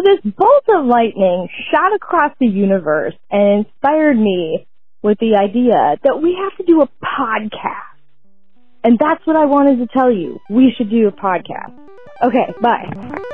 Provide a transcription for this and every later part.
this bolt of lightning shot across the universe and inspired me with the idea that we have to do a podcast. And that's what I wanted to tell you. We should do a podcast. Okay, bye.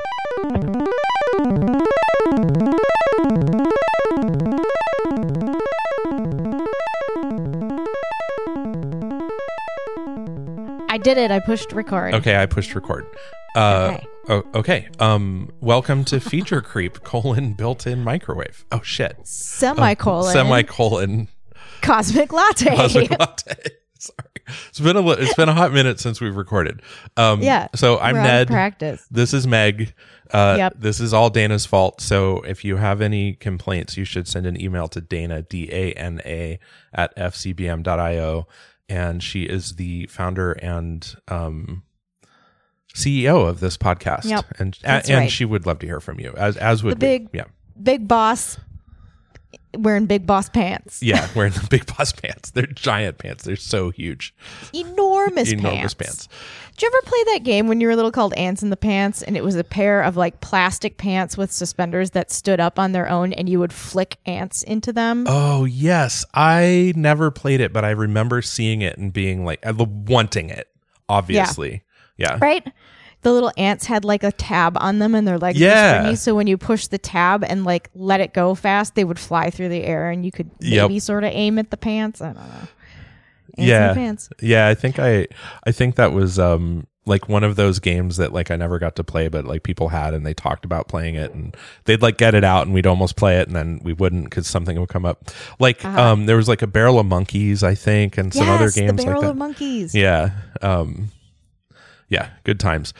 I did it. I pushed record. Okay, I pushed record. Okay. Okay. Welcome to Feature Creep: built-in microwave. Oh shit. Semicolon. Cosmic Latte. Cosmic Latte. Sorry, it's been a hot minute since we've recorded. Yeah. So I'm we're Ned. Practice. This is Meg. Yep. This is all Dana's fault. So if you have any complaints, you should send an email to Dana, DANA @fcbm.io. And she is the founder and CEO of this podcast. Yep, and right. she would love to hear from you, as would the big boss wearing big boss pants. Yeah, wearing the big boss pants. They're giant pants. They're so huge. Enormous pants. Did you ever play that game when you were little called Ants in the Pants, and it was a pair of like plastic pants with suspenders that stood up on their own, and you would flick ants into them? Oh, yes. I never played it, but I remember seeing it and being like, wanting it, obviously. Yeah. Right? The little ants had like a tab on them and their legs were springy, so when you push the tab and like let it go fast, they would fly through the air and you could maybe sort of aim at the pants. I don't know. Ants in the pants. Yeah, I think that was like one of those games that like I never got to play, but like people had and they talked about playing it and they'd like get it out and we'd almost play it and then we wouldn't because something would come up. Like there was like a Barrel of Monkeys, I think, and some other games the Barrel like that. of Monkeys. Yeah. Yeah, good times.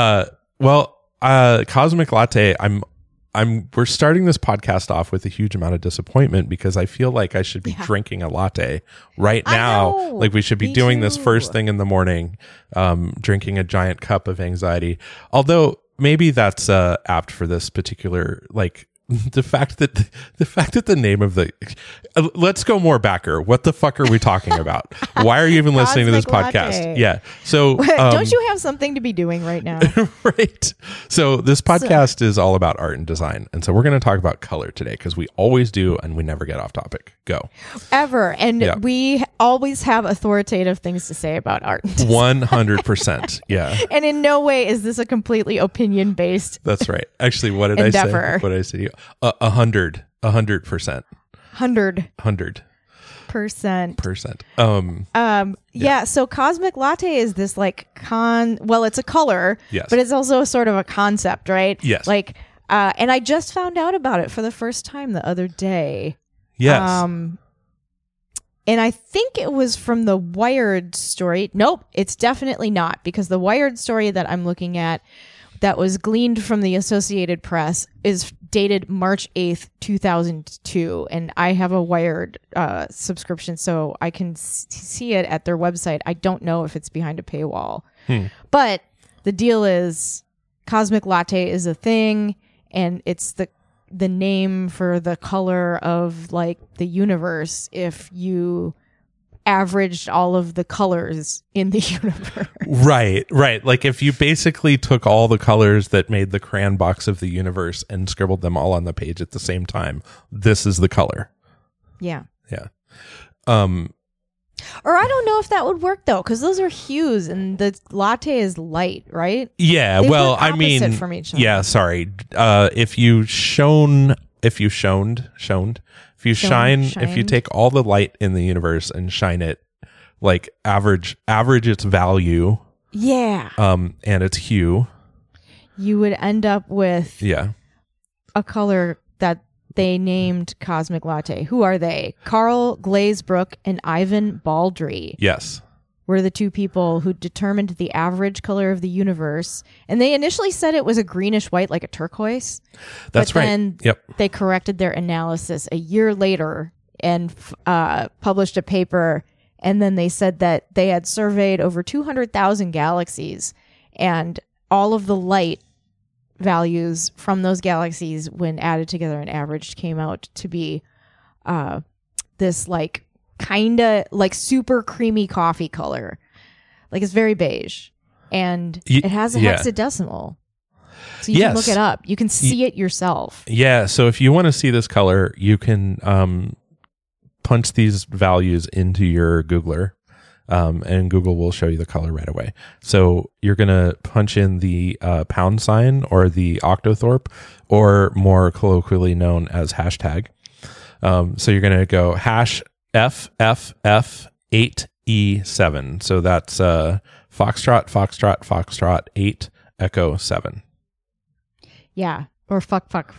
Cosmic Latte, we're starting this podcast off with a huge amount of disappointment because I feel like I should be drinking a latte right now. Like we should be doing this first thing in the morning, drinking a giant cup of anxiety. Although maybe that's apt for this particular, like, the fact that the name of the let's go more backer. What the fuck are we talking about? Why are you even listening to this podcast? Latte. Yeah. So don't you have something to be doing right now? Right. So this podcast is all about art and design. And so we're going to talk about color today because we always do and we never get off topic. Go. Ever. And we always have authoritative things to say about art and design. 100%. Yeah. And in no way is this a completely opinion based. That's right. Actually, what did endeavor. I say? What did I say to you? 100%. 100%. 100%. Yeah. So Cosmic Latte is this like it's a color, yes, but it's also a sort of a concept, right? Yes. Like, and I just found out about it for the first time the other day. Yes. And I think it was from the Wired story. Nope, it's definitely not, because the Wired story that I'm looking at that was gleaned from the Associated Press is dated March 8th, 2002. And I have a Wired subscription, so I can see it at their website. I don't know if it's behind a paywall. But the deal is Cosmic Latte is a thing, and it's the name for the color of like the universe if you averaged all of the colors in the universe. Right. Like if you basically took all the colors that made the crayon box of the universe and scribbled them all on the page at the same time, this is the color. Yeah. Yeah. Or I don't know if that would work though, because those are hues and the latte is light, right? Yeah. They well, work I mean, opposite from each other. Yeah. Sorry. If you take all the light in the universe and shine it, like average its value. Yeah. And its hue, you would end up with a color that they named Cosmic Latte. Who are they? Carl Glazebrook and Ivan Baldry. Yes. Were the two people who determined the average color of the universe. And they initially said it was a greenish white, like a turquoise. That's right. Then they corrected their analysis a year later and published a paper. And then they said that they had surveyed over 200,000 galaxies, and all of the light values from those galaxies, when added together and averaged, came out to be this like kind of like super creamy coffee color. Like it's very beige, and it has a hexadecimal. So you can look it up. You can see it yourself. Yeah. So if you want to see this color, you can punch these values into your Googler. And Google will show you the color right away. So you're going to punch in the pound sign or the octothorpe, or more colloquially known as hashtag. So you're going to go hash FFF8E7. So that's Foxtrot, Foxtrot, Foxtrot 8 Echo 7. Yeah. Or fuck. Fuck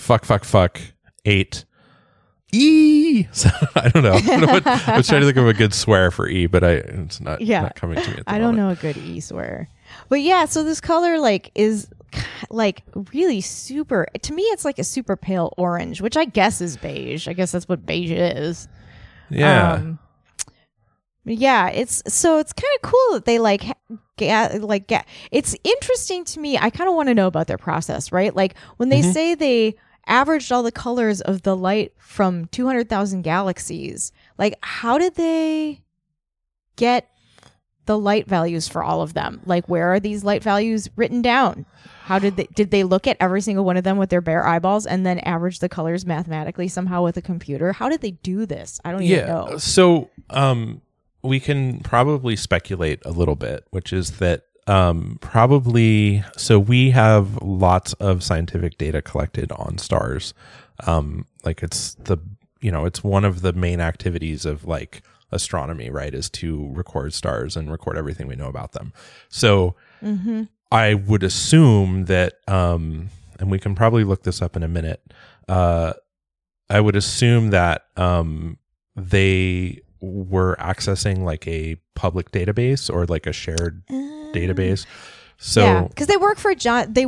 8 E. So, I don't know. I was trying to think of a good swear for E, but it's not coming to me at the I don't know a good E swear. But yeah, so this color is really super, to me it's like a super pale orange, which I guess is beige. I guess that's what beige is. Yeah. Yeah, it's kind of cool that they get it's interesting to me. I kind of want to know about their process, right? Like when they say they averaged all the colors of the light from 200,000 galaxies, like how did they get the light values for all of them? Like where are these light values written down? How did they look at every single one of them with their bare eyeballs and then average the colors mathematically somehow with a computer? How did they do this? I don't even know. So we can probably speculate a little bit, which is that probably, so we have lots of scientific data collected on stars. Like it's it's one of the main activities of like astronomy, right? Is to record stars and record everything we know about them. So I would assume that, and we can probably look this up in a minute. I would assume that, they were accessing like a public database or like a shared database. So yeah, because they work for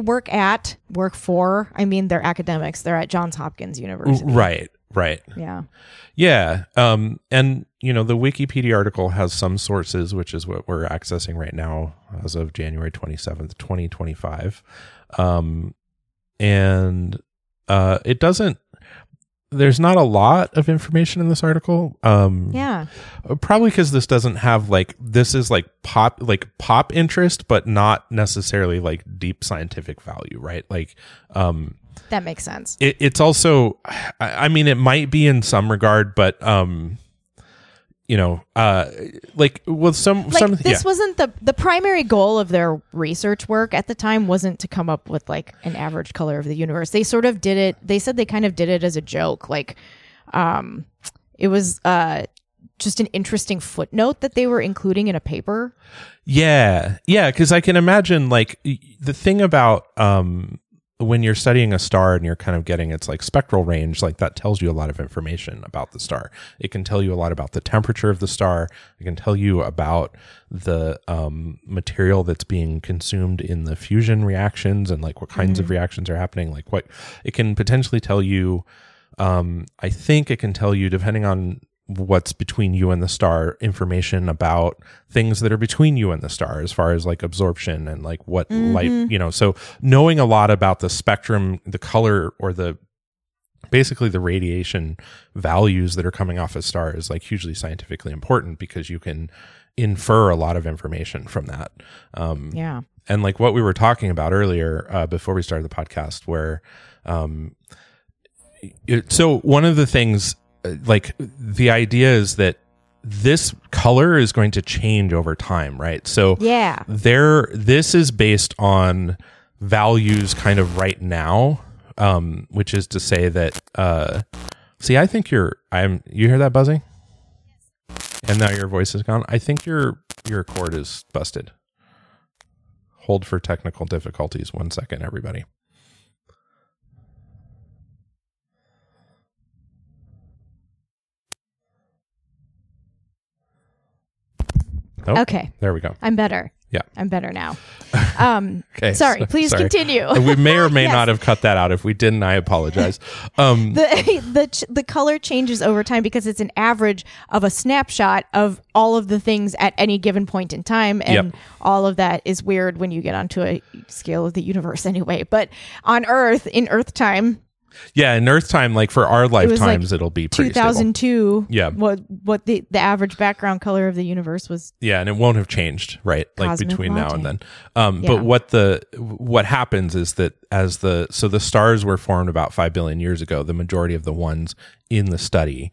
they're academics. They're at Johns Hopkins University. Right. Yeah. And the Wikipedia article has some sources, which is what we're accessing right now as of January 27th, 2025. And it doesn't, there's not a lot of information in this article. Probably because this doesn't have this is pop interest, but not necessarily like deep scientific value, right? That makes sense. It's also, I mean, it might be in some regard, but this wasn't the primary goal of their research work at the time. Wasn't to come up with like an average color of the universe. They sort of did it. They said they kind of did it as a joke. It was just an interesting footnote that they were including in a paper. Yeah, because I can imagine the thing about when you're studying a star and you're kind of getting its like spectral range, like that tells you a lot of information about the star. It can tell you a lot about the temperature of the star. It can tell you about the material that's being consumed in the fusion reactions and like what kinds of reactions are happening. Like what it can potentially tell you. I think it can tell you, depending on what's between you and the star, information about things that are between you and the star as far as like absorption and like what light, so knowing a lot about the spectrum, the color, or basically the radiation values that are coming off a star is like hugely scientifically important because you can infer a lot of information from that. And like what we were talking about earlier, before we started the podcast, where, so one of the things, like the idea is that this color is going to change over time, right? So this is based on values kind of right now, which is to say that, see, I think you hear that buzzing? And now your voice is gone. I think your cord is busted. Hold for technical difficulties. 1 second, everybody. Oh, okay. There we go. I'm better. Yeah. I'm better now. Okay. Sorry. Please continue. We may or may not have cut that out. If we didn't, I apologize. The color changes over time because it's an average of a snapshot of all of the things at any given point in time. And all of that is weird when you get onto a scale of the universe anyway. But on Earth, in Earth time, Yeah, in Earth time, like for our lifetimes, it'll be pretty 2002. Stable. Yeah. What the average background color of the universe was. Yeah, and it won't have changed, right? Like Cosmic between latte. now and then. But what happens is that the stars were formed about 5 billion years ago, the majority of the ones in the study,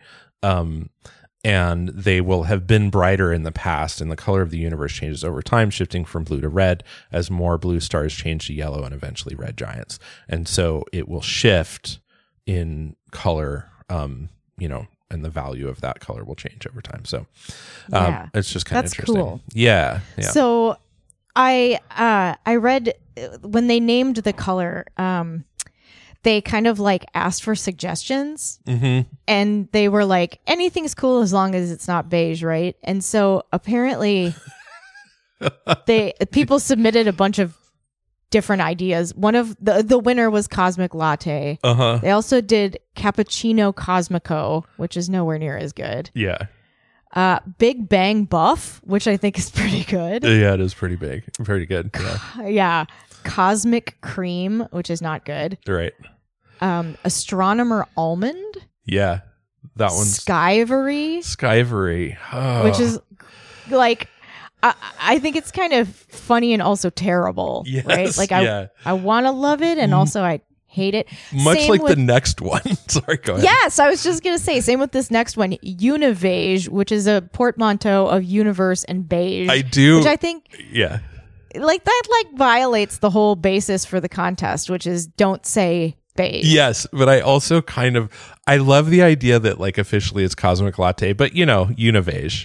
and they will have been brighter in the past, and the color of the universe changes over time, shifting from blue to red as more blue stars change to yellow and eventually red giants. And so it will shift in color, and the value of that color will change over time. So it's just kind of interesting. Cool. Yeah. So I read when they named the color, they kind of like asked for suggestions, and they were like, anything's cool as long as it's not beige, right? And so apparently people submitted a bunch of different ideas. One of the winner was Cosmic Latte. They also did Cappuccino Cosmico, which is nowhere near as good. Yeah. Big Bang Buff, which I think is pretty good. Yeah, it is pretty big. Pretty good. Yeah. Yeah. Cosmic Cream, which is not good. Right. Astronomer Almond. Yeah. That one's Skyvery. Which is like, I think it's kind of funny and also terrible. Yes, right? Like I want to love it, and also I hate it. Much same like the next one. Sorry, go ahead. Yes, I was just going to say, same with this next one, Unibeige, which is a portmanteau of universe and beige. I do. Which I think... Yeah. Like that violates the whole basis for the contest, which is don't say beige. Yes, but I also I love the idea that like officially it's Cosmic Latte, but Unibeige.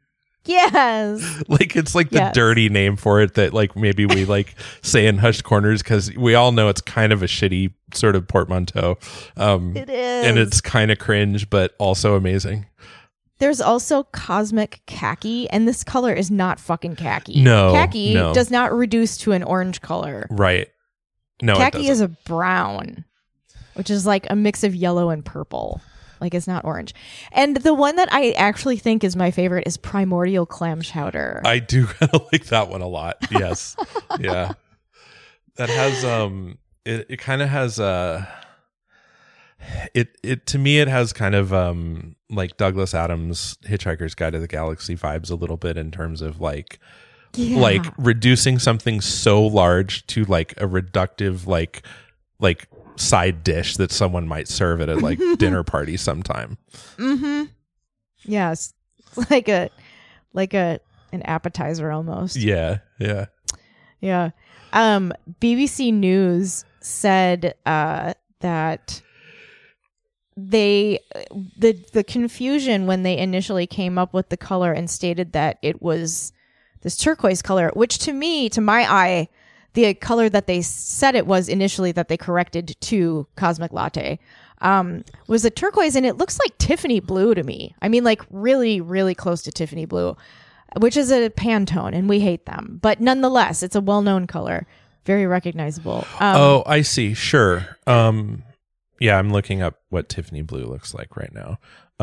Yes. Like it's like the dirty name for it that like maybe we like say in hushed corners because we all know it's kind of a shitty sort of portmanteau. It is. And it's kind of cringe, but also amazing. There's also Cosmic Khaki, and this color is not fucking khaki. No. Khaki does not reduce to an orange color. Right. No, khaki is a brown, which is like a mix of yellow and purple. Like it's not orange. And the one that I actually think is my favorite is Primordial Clam Chowder. I do kind of like that one a lot. Yes. Yeah. That has it kind of has it to me it has kind of like Douglas Adams' Hitchhiker's Guide to the Galaxy vibes a little bit in terms of like reducing something so large to like a reductive like side dish that someone might serve at a like dinner party sometime. Yes. Like an appetizer almost. Yeah. BBC News said that the confusion when they initially came up with the color and stated that it was this turquoise color, which to my eye, the color that they said it was initially that they corrected to Cosmic Latte, was a turquoise, and it looks like Tiffany blue to me. I mean, like really, really close to Tiffany blue, which is a Pantone, and we hate them. But nonetheless, it's a well-known color, very recognizable. I see. Sure. Yeah, I'm looking up what Tiffany blue looks like right now.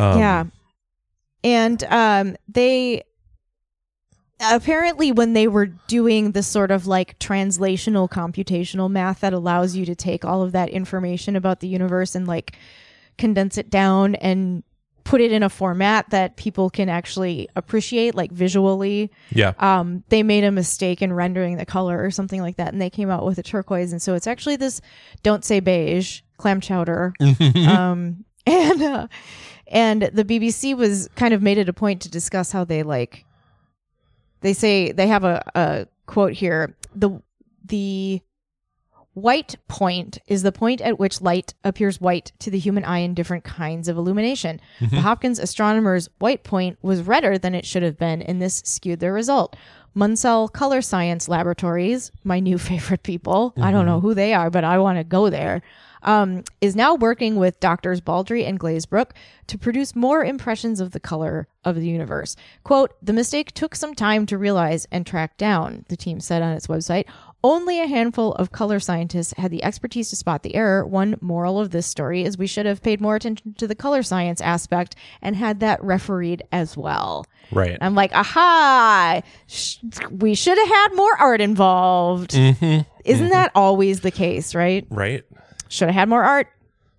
And they apparently, when they were doing the sort of like translational computational math that allows you to take all of that information about the universe and like condense it down and put it in a format that people can actually appreciate, like visually. Yeah. They made a mistake in rendering the color or something like that, and they came out with a turquoise. And so it's actually this don't say beige clam chowder. And the BBC was kind of made it a point to discuss how they like, they say they have a quote here. The white point is the point at which light appears white to the human eye in different kinds of illumination. The Hopkins astronomers' white point was redder than it should have been, and this skewed their result. Munsell Color Science Laboratories, my new favorite people, I don't know who they are, but I want to go there, is now working with Doctors Baldry and Glazebrook to produce more impressions of the color of the universe. Quote, the mistake took some time to realize and track down, the team said on its website. Only a handful of color scientists had the expertise to spot the error. One moral of this story is we should have paid more attention to the color science aspect and had that refereed as well. Right. I'm like, aha, we should have had more art involved. Isn't that always the case, right? Right. Should have had more art.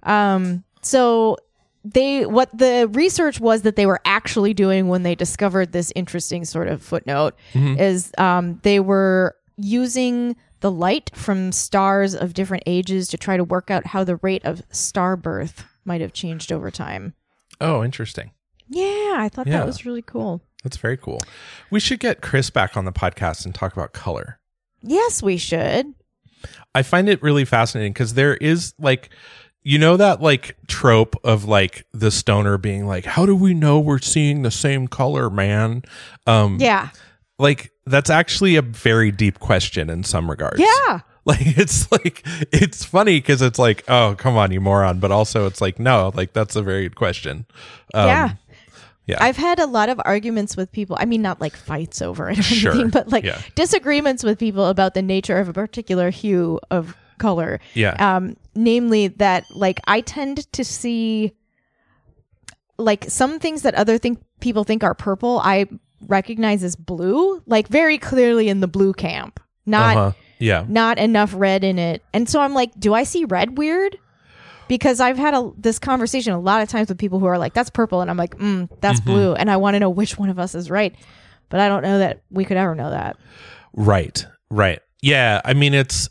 So what the research was that they were actually doing when they discovered this interesting sort of footnote is they were using the light from stars of different ages to try to work out how the rate of star birth might have changed over time. Oh, interesting. Yeah, I thought that was really cool. That's very cool. We should get Chris back on the podcast and talk about color. Yes, we should. I find it really fascinating because there is like, you know, that like trope of like the stoner being like, how do we know we're seeing the same color, man? Yeah. Like that's actually a very deep question in some regards. Yeah. Like it's funny because it's like, oh, come on, you moron. But also it's like, no, like that's a very good question. Yeah. Yeah. I've had a lot of arguments with people. I mean, not like fights over it or anything, but like disagreements with people about the nature of a particular hue of color. Yeah. Namely that like I tend to see like some things that people think are purple, I recognize as blue, like very clearly in the blue camp. Not enough red in it. And so I'm like, do I see red weird? Because I've had this conversation a lot of times with people who are like, that's purple. And I'm like, that's blue. And I want to know which one of us is right. But I don't know that we could ever know that. Right. Yeah. I mean, it's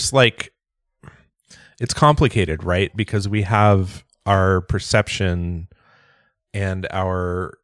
complicated, right? Because we have our perception and our,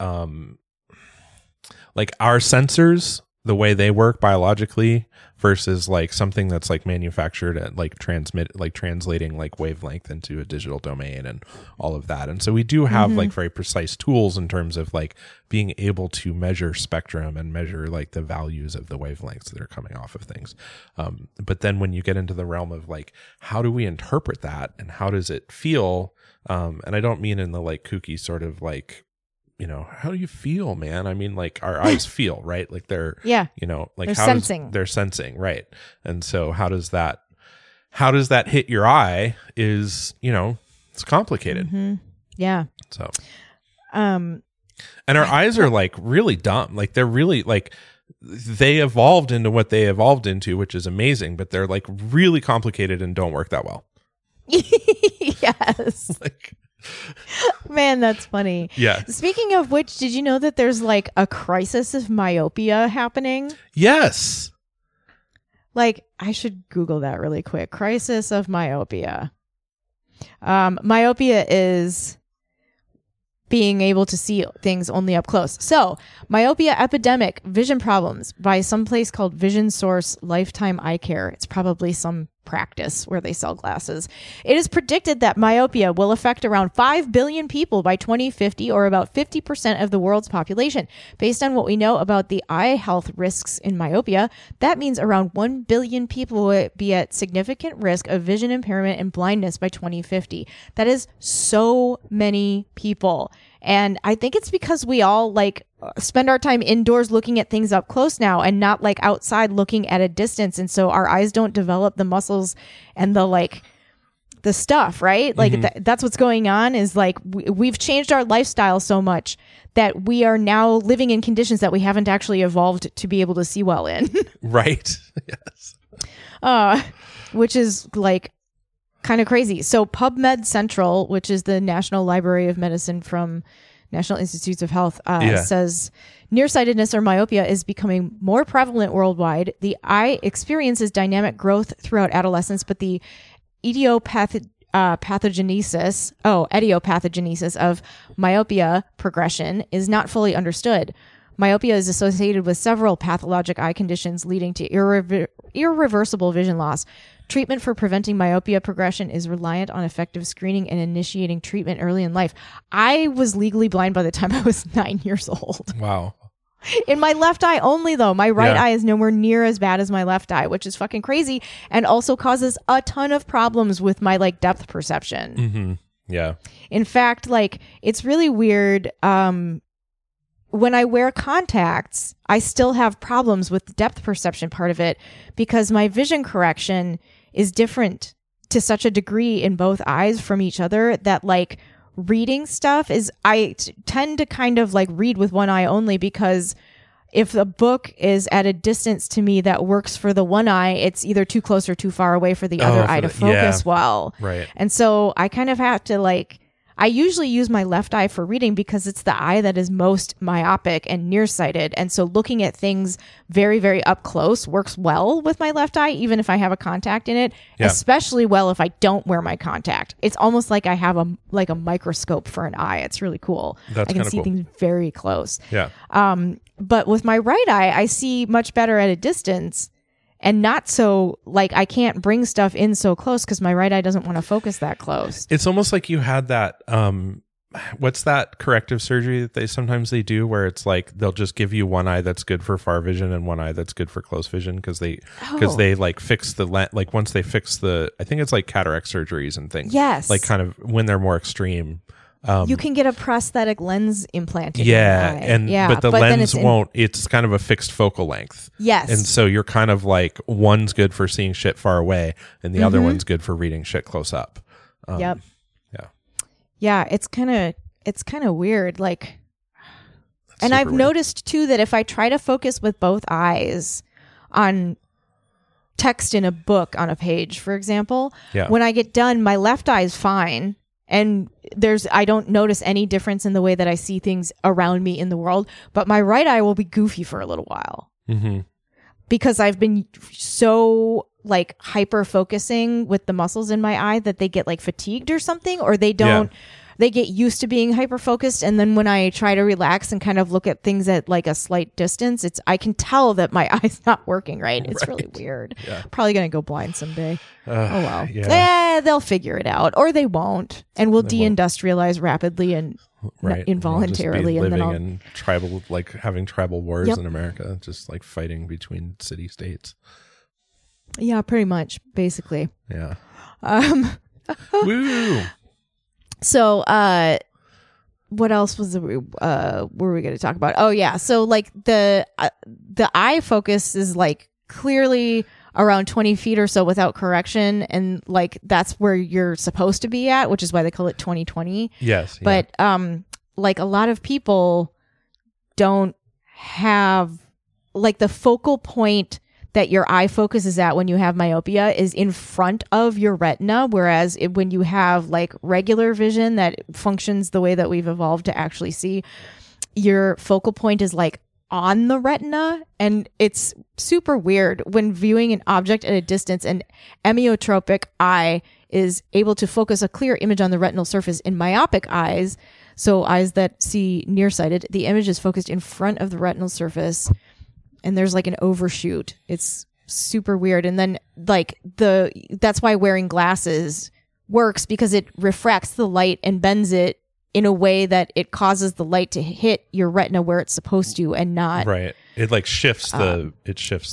like our sensors, the way they work biologically versus like something that's like manufactured at like translating like wavelength into a digital domain and all of that. And so we do have like very precise tools in terms of like being able to measure spectrum and measure like the values of the wavelengths that are coming off of things. But then when you get into the realm of like, how do we interpret that and how does it feel? And I don't mean in the like kooky sort of like, you know, how do you feel, man? I mean, like our eyes feel, right? Like they're, you know, like they're sensing, right? And so how does that hit your eye is, you know, it's complicated. Yeah. So, and our eyes are like really dumb. Like they're really like, they evolved into what they evolved into, which is amazing, but they're like really complicated and don't work that well. Yes. Like, man, that's funny. Yeah. Speaking of which, did you know that there's like a crisis of myopia happening? Yes. Like, I should Google that really quick. Crisis of myopia. Myopia is being able to see things only up close. So, myopia epidemic, vision problems by some place called Vision Source Lifetime Eye Care. It's probably some practice where they sell glasses. It is predicted that myopia will affect around 5 billion people by 2050, or about 50% of the world's population. Based on what we know about the eye health risks in myopia, that means around 1 billion people will be at significant risk of vision impairment and blindness by 2050. That is so many people. And I think it's because we all like spend our time indoors looking at things up close now and not like outside looking at a distance. And so our eyes don't develop the muscles and the like the stuff, right? Like that's what's going on is like we've changed our lifestyle so much that we are now living in conditions that we haven't actually evolved to be able to see well in. Right. Yes. Which is like kind of crazy. So PubMed Central, which is the National Library of Medicine from National Institutes of Health, says nearsightedness or myopia is becoming more prevalent worldwide. The eye experiences dynamic growth throughout adolescence, but the idiopathogenesis of myopia progression is not fully understood. Myopia is associated with several pathologic eye conditions leading to irreversible vision loss. Treatment for preventing myopia progression is reliant on effective screening and initiating treatment early in life. I was legally blind by the time I was 9 years old. Wow. In my left eye only, though. My right eye is nowhere near as bad as my left eye, which is fucking crazy and also causes a ton of problems with my like depth perception. Mm-hmm. Yeah. In fact, like it's really weird. When I wear contacts, I still have problems with the depth perception part of it because my vision correction is different to such a degree in both eyes from each other that like reading stuff is, I tend to kind of like read with one eye only because if the book is at a distance to me that works for the one eye, it's either too close or too far away for the other eye to focus well. Right. And so I kind of have to I usually use my left eye for reading because it's the eye that is most myopic and nearsighted. And so looking at things very, very up close works well with my left eye, even if I have a contact in it, especially well if I don't wear my contact. It's almost like I have a microscope for an eye. It's really cool. That's I can see things very close. Yeah. But with my right eye, I see much better at a distance and not so I can't bring stuff in so close because my right eye doesn't want to focus that close. It's almost like you had that, what's that corrective surgery that they do where it's like they'll just give you one eye that's good for far vision and one eye that's good for close vision because they fix the once they fix the, I think it's like cataract surgeries and things. Yes. Like kind of when they're more extreme. You can get a prosthetic lens implanted. But the lens won't. It's kind of a fixed focal length. Yes, and so you're kind of like one's good for seeing shit far away, and the other one's good for reading shit close up. Yep. Yeah. It's kind of weird. And I've noticed too that if I try to focus with both eyes on text in a book on a page, for example, when I get done, my left eye is fine. And I don't notice any difference in the way that I see things around me in the world, but my right eye will be goofy for a little while because I've been so hyper focusing with the muscles in my eye that they get fatigued or something, or they don't. They get used to being hyper focused, and then when I try to relax and kind of look at things at a slight distance, I can tell that my eye's not working right. It's really weird. Yeah. Probably gonna go blind someday. Oh well. Yeah. They'll figure it out, or they won't, and we'll deindustrialize rapidly and involuntarily, we'll and then in tribal, having tribal wars in America, just fighting between city states. Yeah, pretty much, basically. Yeah. Woo. So, what else were we going to talk about? Oh yeah. So the eye focus is clearly around 20 feet or so without correction. And that's where you're supposed to be at, which is why they call it 20/20. Yes. Yeah. But, a lot of people don't have the focal point that your eye focuses at when you have myopia is in front of your retina, whereas when you have regular vision that functions the way that we've evolved to actually see, your focal point is on the retina, and it's super weird when viewing an object at a distance. An amyotropic eye is able to focus a clear image on the retinal surface. In myopic eyes, so eyes that see nearsighted, the image is focused in front of the retinal surface. And there's an overshoot. It's super weird. And then that's why wearing glasses works, because it refracts the light and bends it in a way that it causes the light to hit your retina where it's supposed to and not. Right. It shifts the, it shifts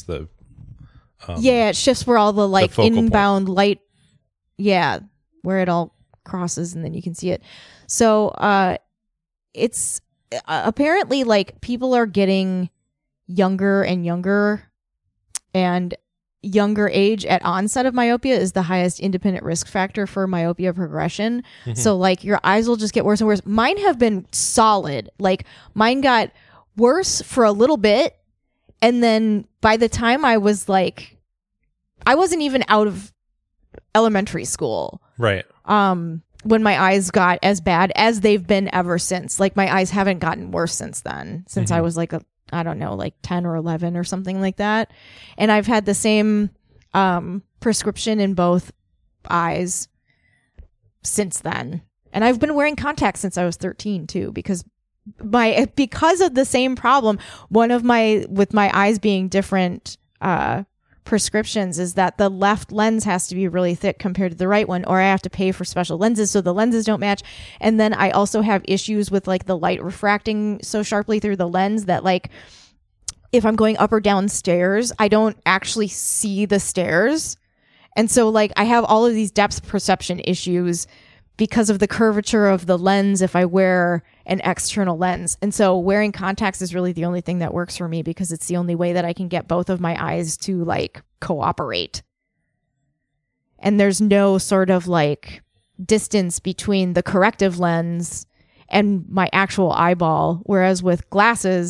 where all the inbound point. light. Yeah. Where it all crosses and then you can see it. So, it's apparently people are getting younger and younger, and younger age at onset of myopia is the highest independent risk factor for myopia progression. So your eyes will just get worse and worse. Mine have been solid. Mine got worse for a little bit, and then by the time I was I wasn't even out of elementary school. Right. When my eyes got as bad as they've been ever since. My eyes haven't gotten worse since then, since I was I don't know, 10 or 11 or something like that. And I've had the same prescription in both eyes since then. And I've been wearing contacts since I was 13 too, because of the same problem. With my eyes being different prescriptions is that the left lens has to be really thick compared to the right one, or I have to pay for special lenses so the lenses don't match. And then I also have issues with the light refracting so sharply through the lens that if I'm going up or down stairs, I don't actually see the stairs. And so I have all of these depth perception issues because of the curvature of the lens if I wear an external lens. And so wearing contacts is really the only thing that works for me, because it's the only way that I can get both of my eyes to cooperate. And there's no sort of distance between the corrective lens and my actual eyeball. Whereas with glasses,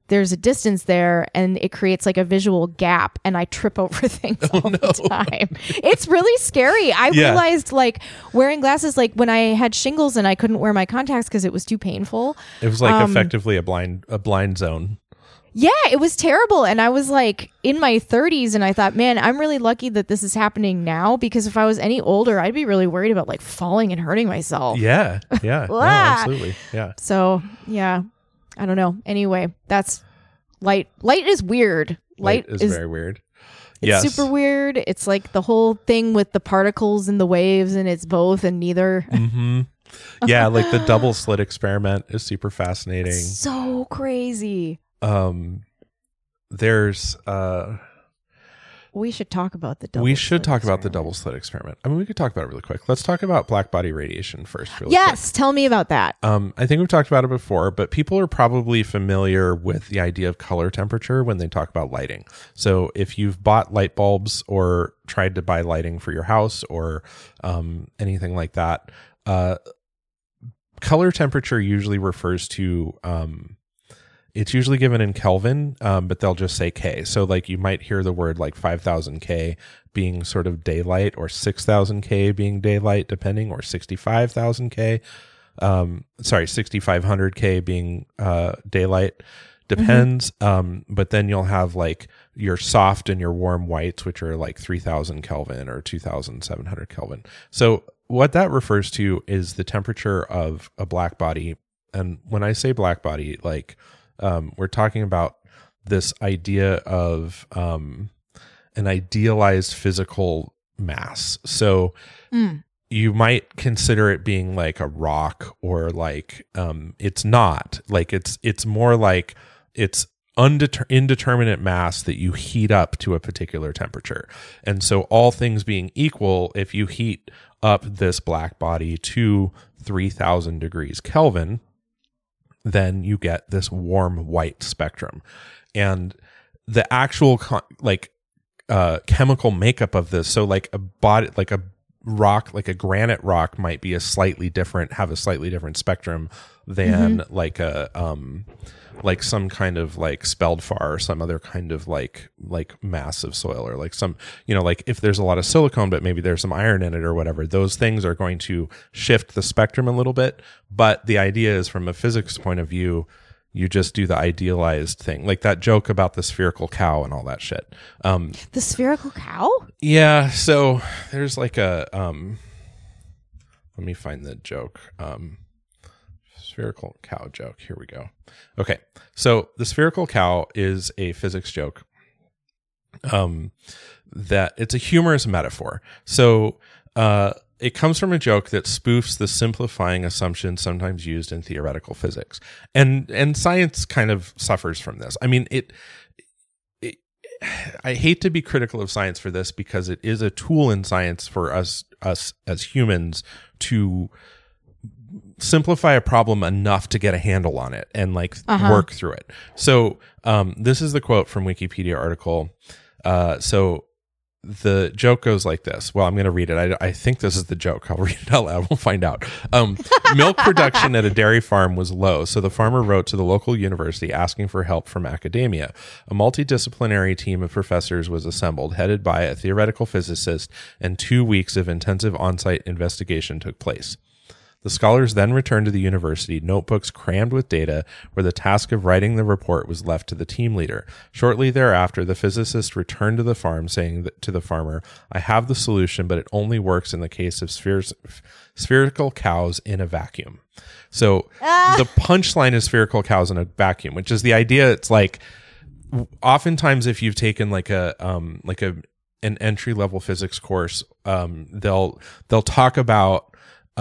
there's a distance there and it creates like a visual gap and I trip over things all the time. It's really scary. I realized like wearing glasses, like when I had shingles and I couldn't wear my contacts because it was too painful. It was like effectively a blind zone. Yeah, it was terrible. And I was like in my 30s and I thought, man, I'm really lucky that this is happening now, because if I was any older, I'd be really worried about like falling and hurting myself. Yeah. No, absolutely. Yeah. So, yeah. I don't know. Anyway, that's light. Light is weird. Light is very weird. It's super weird. It's like the whole thing with the particles and the waves, and it's both and neither. Mm-hmm. Yeah, like the double slit experiment is super fascinating. So crazy. There's we should talk about the double double slit experiment. I mean, we could talk about it really quick. Let's talk about black body radiation first. Yes, quick. Tell me about that. I think we've talked about it before, but people are probably familiar with the idea of color temperature when they talk about lighting. So if you've bought light bulbs or tried to buy lighting for your house or anything like that, color temperature usually refers to it's usually given in Kelvin, but they'll just say K. So like you might hear the word like 5,000 K being sort of daylight, or 6,000 K being daylight, depending, or 65,000 K. 6,500 K being daylight, depends. But then you'll have like your soft and your warm whites, which are like 3,000 Kelvin or 2,700 Kelvin. So what that refers to is the temperature of a black body. And when I say black body, like we're talking about this idea of an idealized physical mass. So you might consider it being like a rock, or like it's not. Like it's more like it's indeterminate mass that you heat up to a particular temperature. And so all things being equal, if you heat up this black body to 3,000 degrees Kelvin, then you get this warm white spectrum. And the actual chemical makeup of this, so like a body, like a rock, like a granite rock might be have a slightly different spectrum than like a like some kind of like speldfar or some other kind of like massive soil, or like some, like if there's a lot of silicone but maybe there's some iron in it or whatever, those things are going to shift the spectrum a little bit. But the idea is, from a physics point of view, you just do the idealized thing, like that joke about the spherical cow and all that shit. The spherical cow? Yeah. So there's like a let me find the joke. Spherical cow joke. Here we go. Okay. So the spherical cow is a physics joke. That it's a humorous metaphor. So it comes from a joke that spoofs the simplifying assumptions sometimes used in theoretical physics. And science kind of suffers from this. I mean, I hate to be critical of science for this, because it is a tool in science for us as humans to simplify a problem enough to get a handle on it and like work through it. So this is the quote from Wikipedia article. So the joke goes like this. Well, I'm going to read it. I think this is the joke. I'll read it out loud. We'll find out. Milk production at a dairy farm was low, so the farmer wrote to the local university asking for help from academia. A multidisciplinary team of professors was assembled, headed by a theoretical physicist, and 2 weeks of intensive on-site investigation took place. The scholars then returned to the university, notebooks crammed with data, where the task of writing the report was left to the team leader. Shortly thereafter, the physicist returned to the farm, saying to the farmer, "I have the solution, but it only works in the case of spherical cows in a vacuum." So the punchline is spherical cows in a vacuum, which is the idea. It's like, oftentimes if you've taken like an entry level physics course, they'll talk about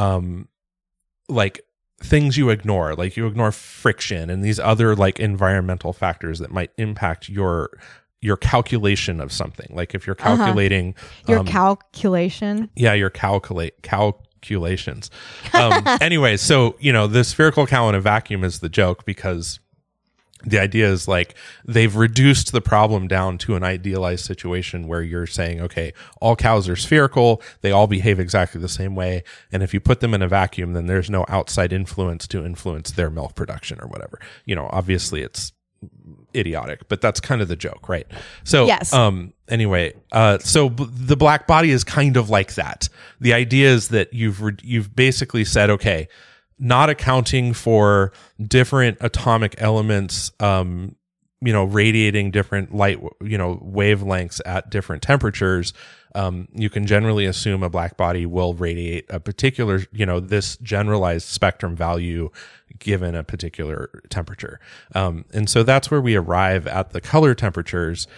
like things you ignore, like you ignore friction and these other like environmental factors that might impact your calculation of something. Like if you're calculating your calculation. Yeah, your calculations. Anyway, so the spherical cow in a vacuum is the joke, because the idea is like they've reduced the problem down to an idealized situation where you're saying, okay, all cows are spherical. They all behave exactly the same way. And if you put them in a vacuum, then there's no outside influence to influence their milk production or whatever. Obviously it's idiotic, but that's kind of the joke, right? So yes. Anyway, the black body is kind of like that. The idea is that you've basically said, okay, not accounting for different atomic elements, radiating different light, wavelengths at different temperatures. You can generally assume a black body will radiate a particular, this generalized spectrum value given a particular temperature. And so that's where we arrive at the color temperatures.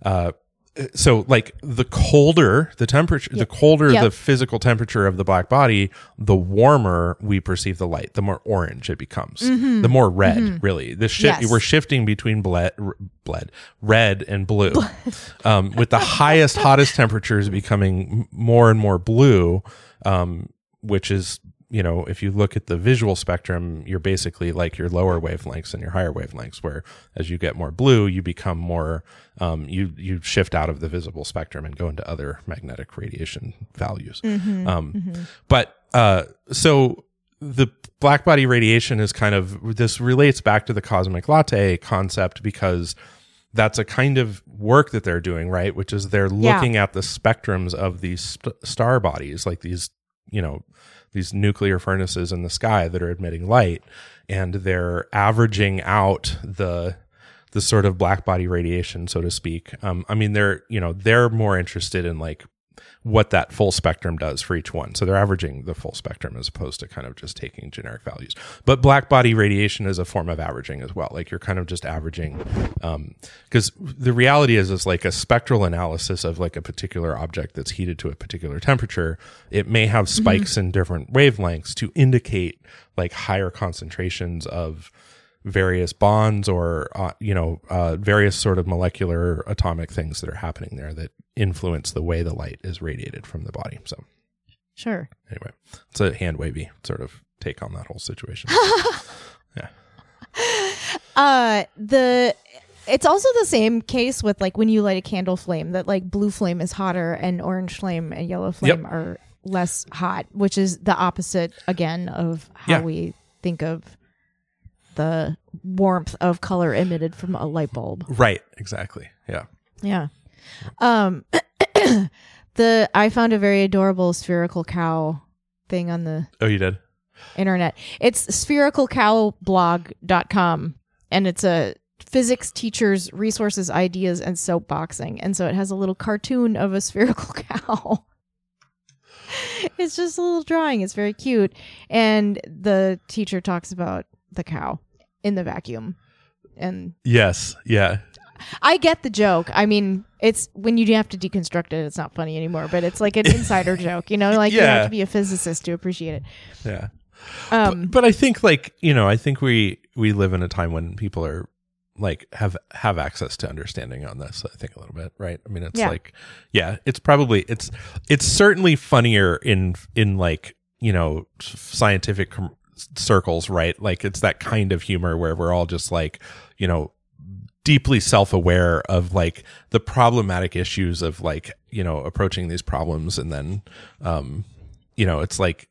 So like the colder the temperature, the colder the physical temperature of the black body, the warmer we perceive the light, the more orange it becomes, the more red, really. We're shifting between red and blue, with the highest, hottest temperatures becoming more and more blue, which is, if you look at the visual spectrum, you're basically like your lower wavelengths and your higher wavelengths, where as you get more blue, you become more, you shift out of the visible spectrum and go into other magnetic radiation values. But so the black body radiation is kind of, this relates back to the cosmic latte concept, because that's a kind of work that they're doing, right? Which is they're looking at the spectrums of these star bodies, like these, these nuclear furnaces in the sky that are emitting light, and they're averaging out the sort of black body radiation, so to speak. They're more interested in like what that full spectrum does for each one. So they're averaging the full spectrum as opposed to kind of just taking generic values. But black body radiation is a form of averaging as well. Like you're kind of just averaging, because the reality is like a spectral analysis of like a particular object that's heated to a particular temperature. It may have spikes in different wavelengths to indicate like higher concentrations of various bonds or, various sort of molecular atomic things that are happening there that influence the way the light is radiated from the body. So sure. Anyway, it's a hand wavy sort of take on that whole situation. Yeah. It's also the same case with like when you light a candle flame, that like blue flame is hotter and orange flame and yellow flame are less hot, which is the opposite again of how we think of the warmth of color emitted from a light bulb. Right. Exactly. Yeah. Yeah. I found a very adorable spherical cow thing on the you did? Internet. It's sphericalcowblog.com, and it's a physics teacher's resources, ideas, and soapboxing. And so it has a little cartoon of a spherical cow. It's just a little drawing. It's very cute. And the teacher talks about the cow in the vacuum. And yes. Yeah. I get the joke. I mean, it's when you have to deconstruct it, it's not funny anymore, but it's like an insider joke, you have to be a physicist to appreciate it. Yeah. But I think I think we live in a time when people are like have access to understanding on this, I think a little bit, right? I mean, it's it's probably, it's certainly funnier in like, scientific circles, right? Like it's that kind of humor where we're all just like, deeply self-aware of like the problematic issues of like, approaching these problems. And then, it's like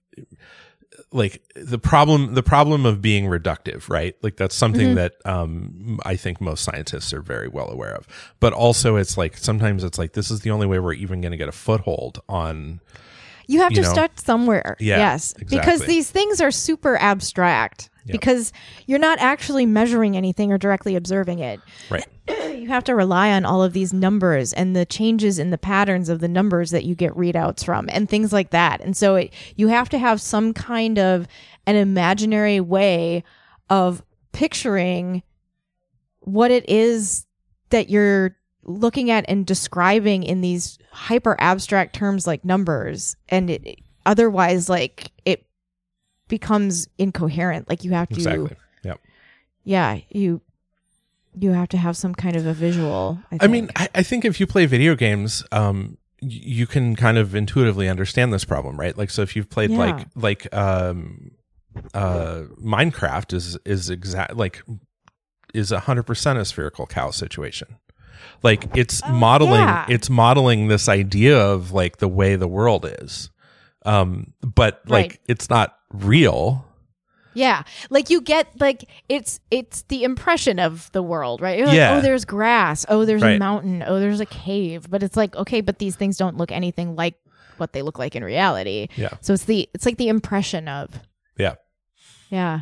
the problem of being reductive, right? Like that's something that, I think most scientists are very well aware of, but also it's like, sometimes it's like, this is the only way we're even going to get a foothold on. You have to start somewhere. Yeah, yes. Exactly. Because these things are super abstract. Yep. Because you're not actually measuring anything or directly observing it. Right. You have to rely on all of these numbers and the changes in the patterns of the numbers that you get readouts from and things like that. And so you have to have some kind of an imaginary way of picturing what it is that you're looking at and describing in these hyper abstract terms like numbers. And otherwise, like it becomes incoherent. Like you have to exactly. Yep. Yeah, you have to have some kind of a visual. I mean, I think if you play video games, you can kind of intuitively understand this problem, right? Like, so if you've played like Minecraft is 100% a spherical cow situation. Like it's modeling this idea of like the way the world is. But like it's not real. Yeah. Like you get like it's the impression of the world, right? You're like, Yeah. oh, there's grass. Oh, there's Right. a mountain. Oh, there's a cave. But it's like, okay, but these things don't look anything like what they look like in reality. Yeah. So it's like the impression of. Yeah. Yeah.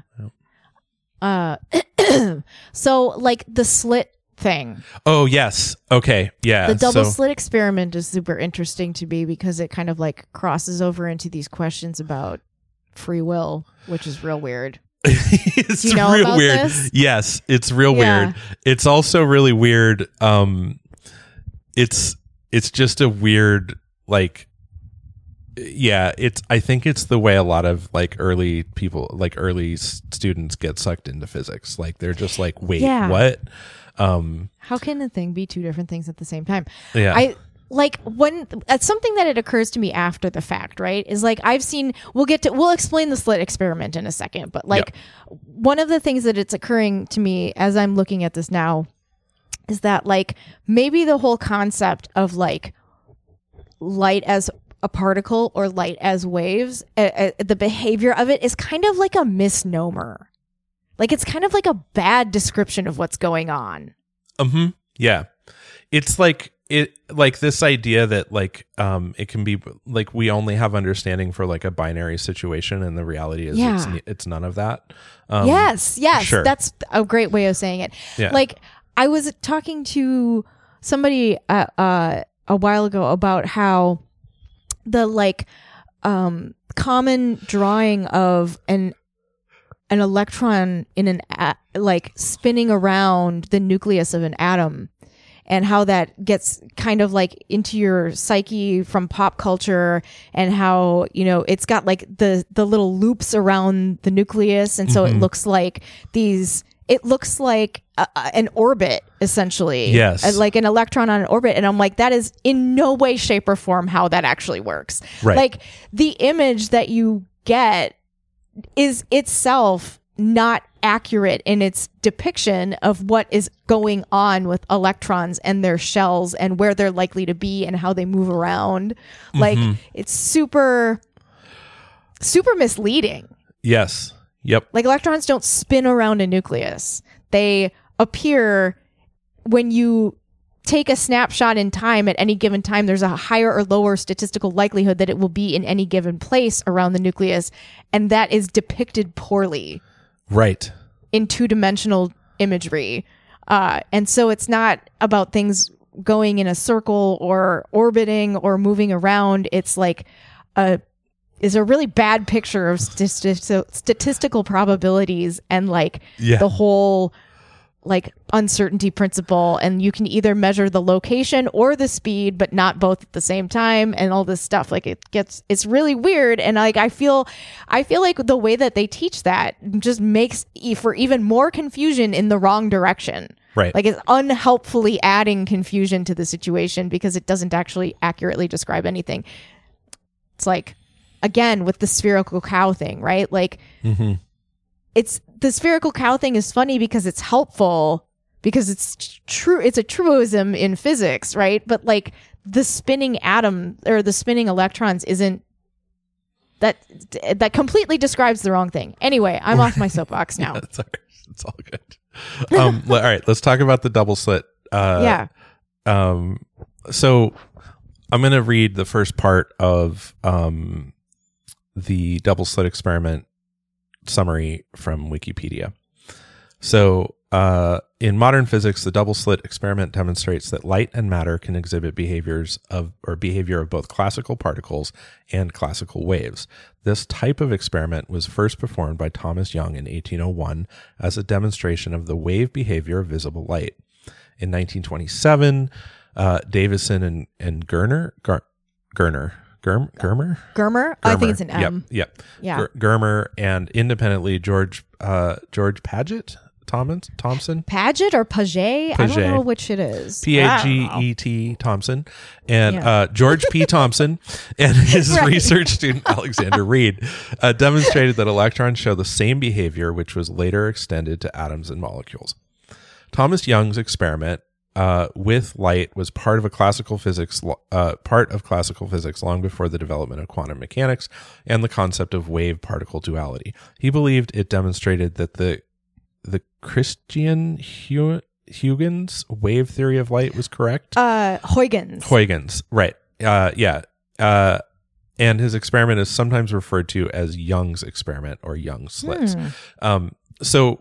So like the slit thing. Oh, yes. Okay. Yeah. The double slit experiment is super interesting to me because it kind of like crosses over into these questions about free will, which is real weird. It's Do you know real about weird. this? Yes, it's real Yeah. weird. It's also really weird. It's just a weird, like, yeah, I think it's the way a lot of like early people, like early students get sucked into physics. Like they're just like, wait, Yeah. what? How can a thing be two different things at the same time? Yeah. I like when that's something that it occurs to me after the fact, right? Is like I've seen we'll explain the slit experiment in a second, but like one of the things that it's occurring to me as I'm looking at this now is that like maybe the whole concept of like light as a particle or light as waves, the behavior of it is kind of like a misnomer. Like it's kind of like a bad description of what's going on. Yeah. It's like this idea that like it can be like we only have understanding for like a binary situation, and the reality is it's none of that. Yes, sure. That's a great way of saying it. Yeah. Like I was talking to somebody a while ago about how the like common drawing of an electron in an like spinning around the nucleus of an atom, and how that gets kind of like into your psyche from pop culture, and how, you know, it's got like the little loops around the nucleus, and so it looks like an orbit, essentially. Yes. Like an electron on an orbit. And I'm like, that is in no way, shape, or form how that actually works. Right. Like the image that you get is itself not accurate in its depiction of what is going on with electrons and their shells and where they're likely to be and how they move around. Like it's super, super misleading. Yes. Yep. Like electrons don't spin around a nucleus. They appear when you take a snapshot in time. At any given time, there's a higher or lower statistical likelihood that it will be in any given place around the nucleus. And that is depicted poorly. Right. In two-dimensional imagery. And so it's not about things going in a circle or orbiting or moving around. It's like is a really bad picture of statistical probabilities and like the whole like uncertainty principle. And you can either measure the location or the speed, but not both at the same time, and all this stuff. Like it's really weird. And like I feel like the way that they teach that just makes for even more confusion in the wrong direction. Right. Like it's unhelpfully adding confusion to the situation because it doesn't actually accurately describe anything. It's like, again, with the spherical cow thing, right? Like it's the spherical cow thing is funny because it's helpful because it's true. It's a truism in physics, right? But like the spinning atom or the spinning electrons isn't that completely describes the wrong thing. Anyway, I'm off my soapbox now. It's all good. All right, let's talk about the double slit. So I'm going to read the first part of the double slit experiment summary from Wikipedia. So in modern physics, the double slit experiment demonstrates that light and matter can exhibit behavior of both classical particles and classical waves. This type of experiment was first performed by Thomas Young in 1801 as a demonstration of the wave behavior of visible light. In 1927, Davison and Germer? I think it's an M. Yep. Yeah. Germer, and independently George Paget Thomson. Paget or Paget? I don't know which it is. Paget Thomson, and George P. Thomson and his research student Alexander Reed demonstrated that electrons show the same behavior, which was later extended to atoms and molecules. Thomas Young's experiment with light was part of classical physics long before the development of quantum mechanics and the concept of wave-particle duality. He believed it demonstrated that the Christian Huygens wave theory of light was correct. Huygens, right? And his experiment is sometimes referred to as Young's experiment or Young's slits. So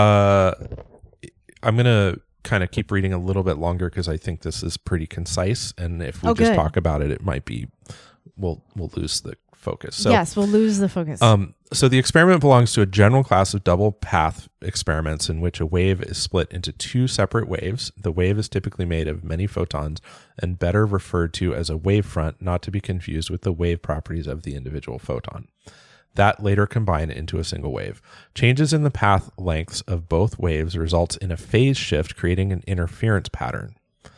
I'm gonna kind of keep reading a little bit longer because I think this is pretty concise, and if we just talk about it, it might be we'll lose the focus. So, yes, we'll lose the focus. So the experiment belongs to a general class of double path experiments in which a wave is split into two separate waves. The wave is typically made of many photons and better referred to as a wavefront, not to be confused with the wave properties of the individual photon. That later combine into a single wave. Changes in the path lengths of both waves results in a phase shift, creating an interference pattern.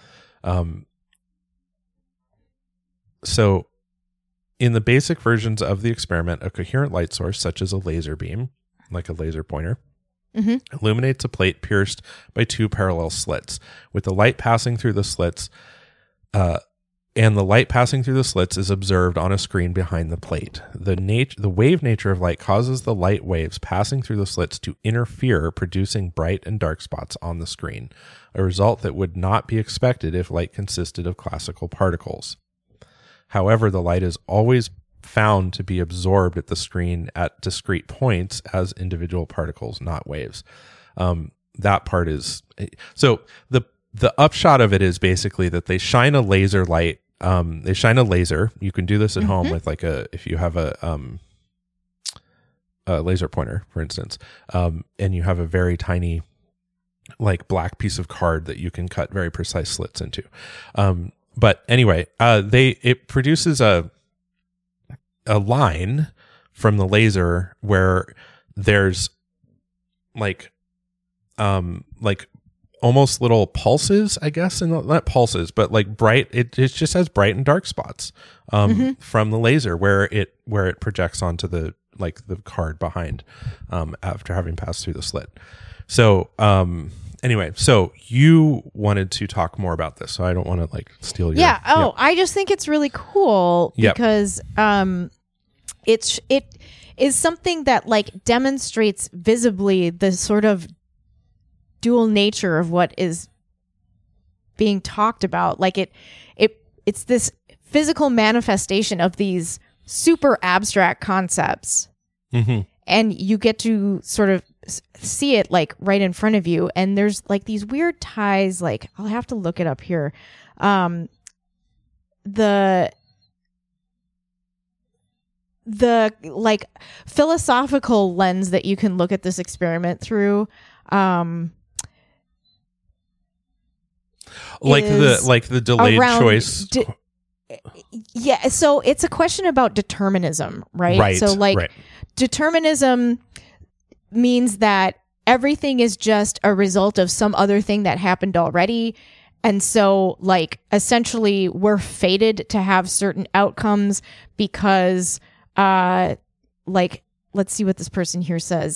So in the basic versions of the experiment, a coherent light source, such as a laser beam, like a laser pointer, illuminates a plate pierced by two parallel slits, with the light passing through the slits, and the light passing through the slits is observed on a screen behind the plate. The wave nature of light causes the light waves passing through the slits to interfere, producing bright and dark spots on the screen, a result that would not be expected if light consisted of classical particles. However, the light is always found to be absorbed at the screen at discrete points as individual particles, not waves. That part is... So the upshot of it is basically that they shine a laser light. They shine a laser. You can do this at home with if you have a laser pointer, for instance, and you have a very tiny black piece of card that you can cut very precise slits into. But anyway, it produces a line from the laser where there's almost little pulses, I guess, and not pulses, but bright. It just has bright and dark spots from the laser where it projects onto the card behind after having passed through the slit. So anyway, so you wanted to talk more about this, so I don't want to steal your... Yeah. Oh, I just think it's really cool because it is something that demonstrates visibly the sort of dual nature of what is being talked about. It's this physical manifestation of these super abstract concepts, and you get to sort of see it right in front of you. And there's these weird ties. I'll have to look it up here. The philosophical lens that you can look at this experiment through. The delayed choice. Yeah, so it's a question about determinism, right? Right. So determinism means that everything is just a result of some other thing that happened already. And so essentially we're fated to have certain outcomes because let's see what this person here says.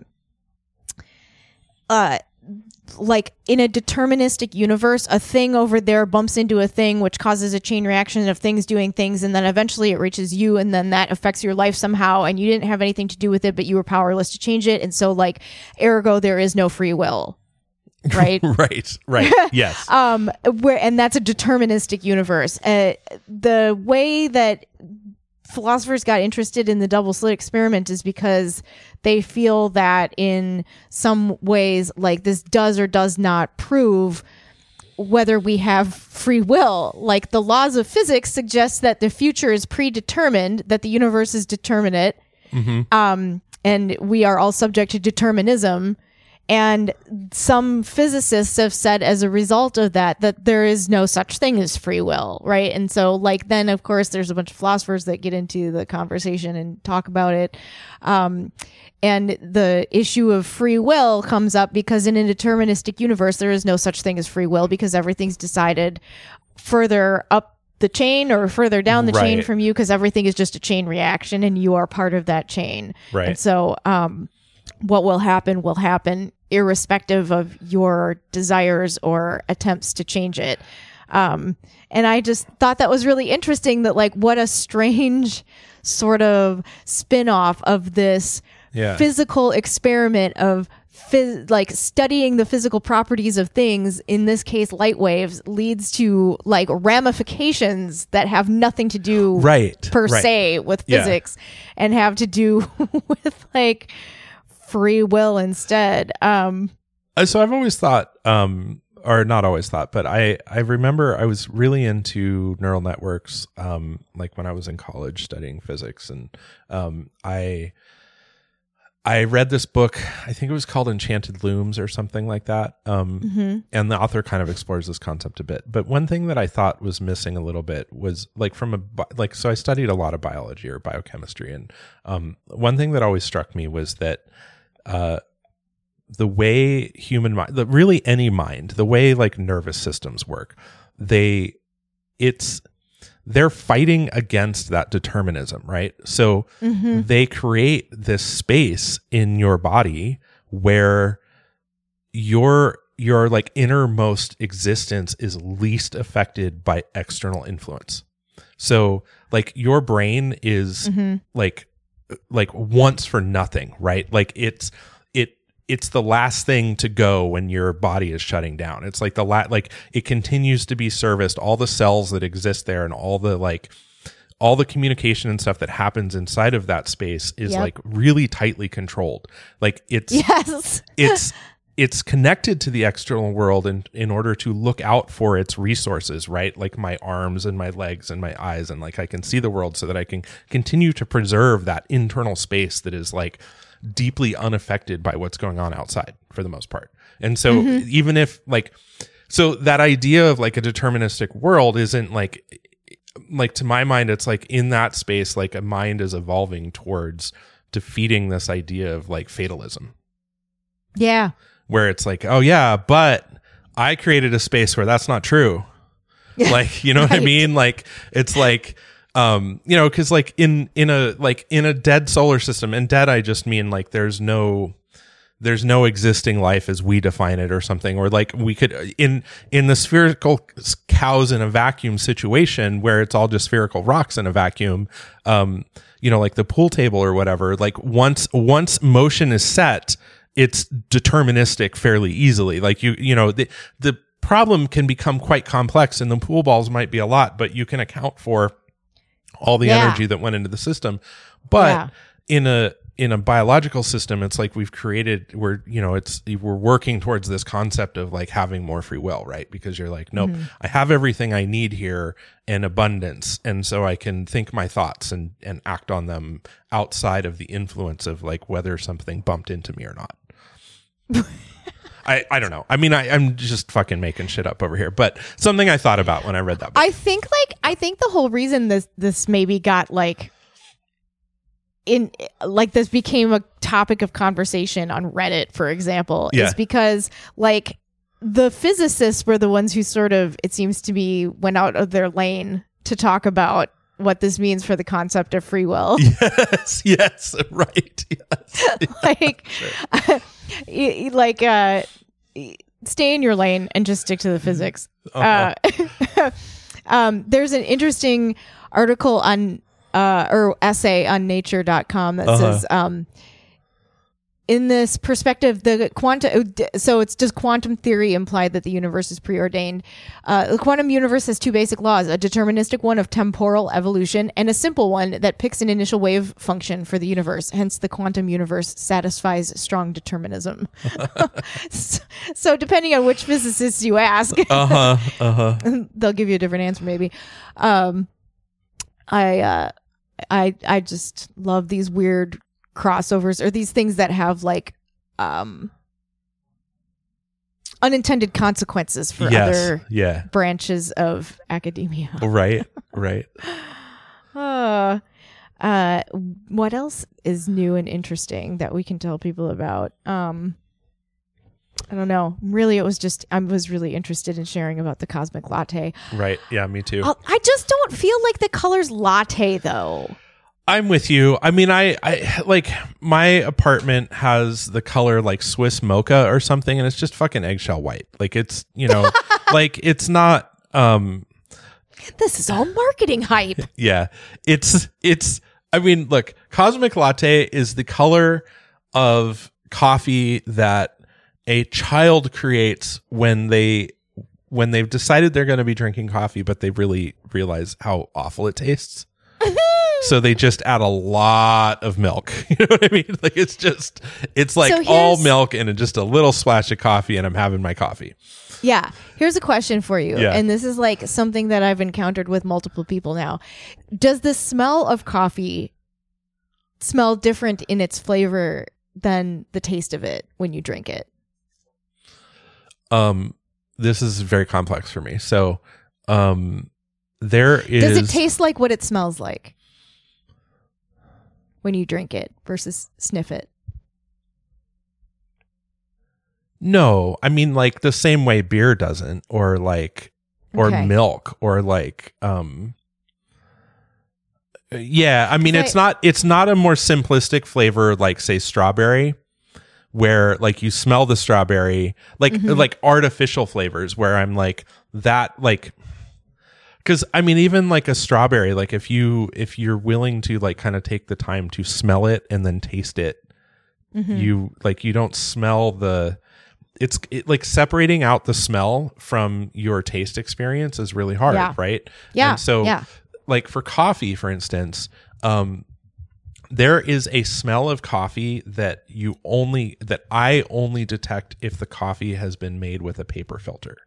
In a deterministic universe, a thing over there bumps into a thing, which causes a chain reaction of things doing things, and then eventually it reaches you, and then that affects your life somehow, and you didn't have anything to do with it, but you were powerless to change it, and so ergo there is no free will, right? right, yes. And that's a deterministic universe. The way that philosophers got interested in the double slit experiment is because they feel that in some ways this does or does not prove whether we have free will. The laws of physics suggest that the future is predetermined, that the universe is determinate, and we are all subject to determinism. And some physicists have said as a result of that there is no such thing as free will, right? And so then of course there's a bunch of philosophers that get into the conversation and talk about it. And the issue of free will comes up because in a deterministic universe, there is no such thing as free will because everything's decided further up the chain or further down the chain from you because everything is just a chain reaction and you are part of that chain. Right. And so, what will happen irrespective of your desires or attempts to change it. And I just thought that was really interesting, that like what a strange sort of spin-off of this physical experiment of like studying the physical properties of things, in this case light waves, leads to like ramifications that have nothing to do per se with physics and have to do with like free will instead. So I've always thought, or not always thought, but I remember I was really into neural networks, like when I was in college studying physics, and I read this book, I think it was called Enchanted Looms or something like that. And the author kind of explores this concept a bit. But one thing that I thought was missing a little bit was like so I studied a lot of biology or biochemistry. And one thing that always struck me was that the way human mind, really any mind, the way like nervous systems work, they're fighting against that determinism, right? So they create this space in your body where your like innermost existence is least affected by external influence. So like your brain is like wants for nothing, right? Like it's the last thing to go when your body is shutting down. It's like like it continues to be serviced. All the cells that exist there and all the communication and stuff that happens inside of that space is like really tightly controlled. Like it's connected to the external world in order to look out for its resources, right? Like my arms and my legs and my eyes, and like I can see the world so that I can continue to preserve that internal space that is like deeply unaffected by what's going on outside for the most part. And so even if like, so that idea of like a deterministic world isn't like to my mind, it's like in that space, like a mind is evolving towards defeating this idea of like fatalism. Yeah. Where it's like, oh yeah, but I created a space where that's not true. Like, you know what I mean? Like, it's like, you know, cause like in a dead solar system, and dead, I just mean like there's no existing life as we define it or something, or like we could in the spherical cows in a vacuum situation where it's all just spherical rocks in a vacuum, you know, like the pool table or whatever, like once motion is set, it's deterministic fairly easily. Like you know, the problem can become quite complex, and the pool balls might be a lot, but you can account for all the energy that went into the system. But in a biological system, it's like we're working towards this concept of like having more free will, right? Because you're like, nope, I have everything I need here in abundance. And so I can think my thoughts and act on them outside of the influence of like whether something bumped into me or not. I don't know. I mean, I'm just fucking making shit up over here, but something I thought about when I read that book. I think the whole reason this maybe got like this became a topic of conversation on Reddit, for example, is because like the physicists were the ones who sort of, it seems to me, went out of their lane to talk about what this means for the concept of free will. Yes, right. Yes. Stay in your lane and just stick to the physics. There's an interesting article on or essay on nature.com that says in this perspective, does quantum theory imply that the universe is preordained? The quantum universe has two basic laws, a deterministic one of temporal evolution and a simple one that picks an initial wave function for the universe. Hence, the quantum universe satisfies strong determinism. So depending on which physicist you ask, they'll give you a different answer maybe. I just love these weird crossovers or these things that have like unintended consequences for other branches of academia. Right. What else is new and interesting that we can tell people about? I don't know. Really, I was really interested in sharing about the cosmic latte. Right. Yeah, me too. I just don't feel like the color's latte though. I'm with you. I mean, I like my apartment has the color like Swiss mocha or something, and it's just fucking eggshell white. Like it's, like it's not. This is all marketing hype. Yeah, it's. I mean, look, Cosmic Latte is the color of coffee that a child creates when they've decided they're going to be drinking coffee, but they really realize how awful it tastes. So they just add a lot of milk. You know what I mean? Like it's like so all milk and just a little splash of coffee, and I'm having my coffee. Yeah. Here's a question for you. Yeah. And this is like something that I've encountered with multiple people now. Does the smell of coffee smell different in its flavor than the taste of it when you drink it? This is very complex for me. So, there is. Does it taste like what it smells like when you drink it versus sniff it? No, I mean like the same way beer doesn't, or milk, or like, yeah. I mean, it's not a more simplistic flavor like say strawberry, where like you smell the strawberry, like artificial flavors where I'm like that, like, because I mean even like a strawberry, like if you're willing to like kind of take the time to smell it and then taste it, you don't smell like separating out the smell from your taste experience is really hard, right? Yeah. And so like for coffee, for instance, there is a smell of coffee that I only detect if the coffee has been made with a paper filter.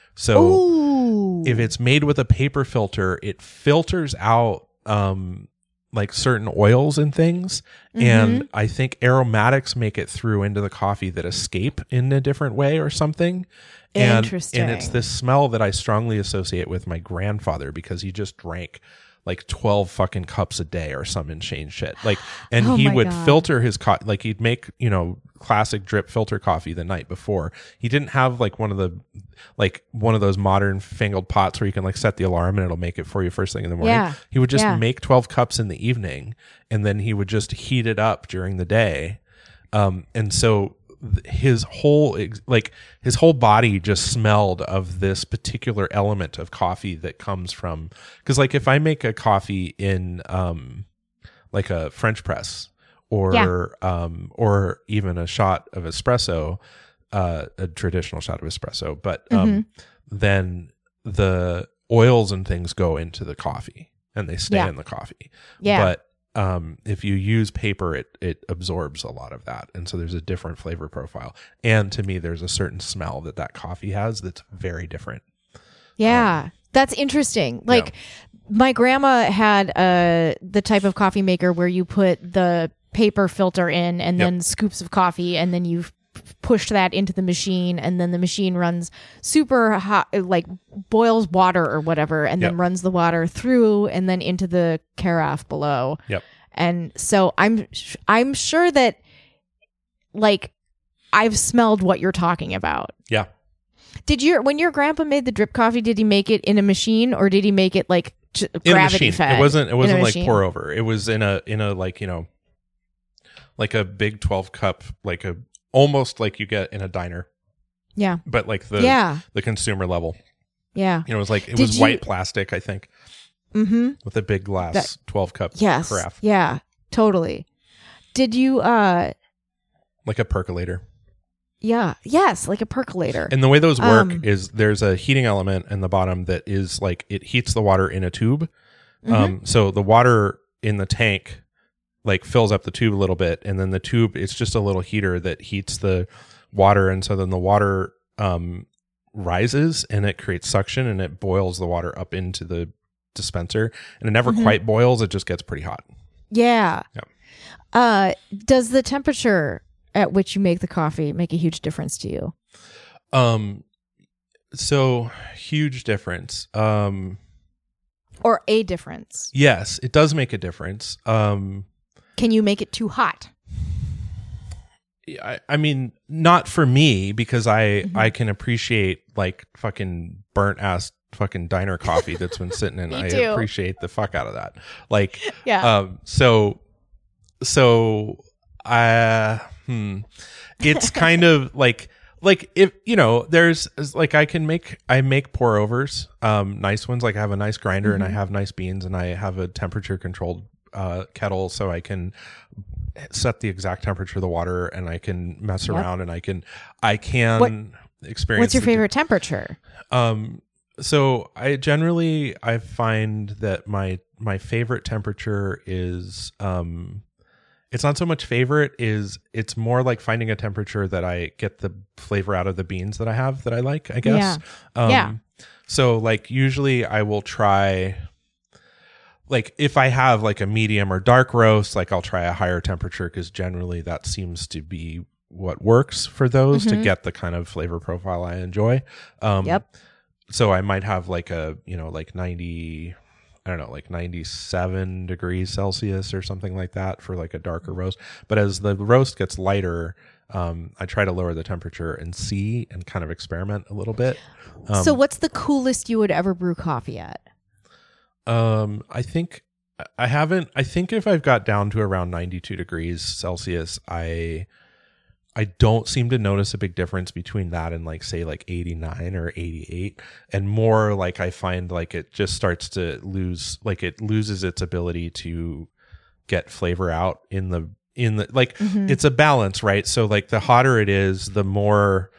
So if it's made with a paper filter, it filters out like certain oils and things. And I think aromatics make it through into the coffee that escape in a different way or something. Interesting. And it's this smell that I strongly associate with my grandfather, because he just drank like 12 fucking cups a day or some insane shit. Like, and he would filter his coffee, like he'd make, classic drip filter coffee the night before. He didn't have like one of those modern fangled pots where you can like set the alarm and it'll make it for you first thing in the morning. Yeah. He would just make 12 cups in the evening, and then he would just heat it up during the day. And so his whole body just smelled of this particular element of coffee that comes from, because like if I make a coffee in like a French press or even a shot of espresso, a traditional shot of espresso, but then the oils and things go into the coffee and they stay in the coffee. But if you use paper, it absorbs a lot of that, and so there's a different flavor profile. And to me, there's a certain smell that coffee has that's very different. Yeah, that's interesting. Like my grandma had the type of coffee maker where you put the paper filter in, and then scoops of coffee, and then you push that into the machine, and then the machine runs super hot, like boils water or whatever, and then runs the water through and then into the carafe below. And so I'm sure that like I've smelled what you're talking about. When your grandpa made the drip coffee, did he make it in a machine, or did he make it like gravity fed? It wasn't like pour over. It was in a like, like a big 12 cup, like a almost like you get in a diner. Yeah. But like the consumer level. Yeah. It was like, it was white plastic, I think. With a big glass 12 cup carafe. Yeah, totally. Did you like a percolator? Yeah. Yes, like a percolator. And the way those work is there's a heating element in the bottom that is like, it heats the water in a tube. So the water in the tank like fills up the tube a little bit, and then the tube, it's just a little heater that heats the water, and so then the water rises and it creates suction and it boils the water up into the dispenser, and it never quite boils, it just gets pretty hot. Yeah. Does the temperature at which you make the coffee make a huge difference to you? So huge difference. Or a difference? Yes, it does make a difference. Can you make it too hot? I mean, not for me, because I can appreciate like fucking burnt ass fucking diner coffee that's been sitting in. I too. appreciate the fuck out of that. Like, Yeah. It's kind of like if there's like I make pour overs, nice ones. Like I have a nice grinder and I have nice beans and I have a temperature controlled kettle, so I can set the exact temperature of the water and I can mess around and I can experience. What's your favorite temperature? So I find that my favorite temperature is it's not so much favorite, it's more like finding a temperature that I get the flavor out of the beans that I have that I like, I guess. Yeah. So like usually I will try, like if I have like a medium or dark roast, like I'll try a higher temperature because generally that seems to be what works for those to get the kind of flavor profile I enjoy. So I might have like a, like 90, I don't know, like 97 degrees Celsius or something like that for like a darker roast. But as the roast gets lighter, I try to lower the temperature and see and kind of experiment a little bit. So what's the coolest you would ever brew coffee at? I think if I've got down to around 92 degrees Celsius, I don't seem to notice a big difference between that and like say like 89 or 88, and more like I find like it just starts to loses its ability to get flavor out in the like it's a balance, right? So like the hotter it is, the more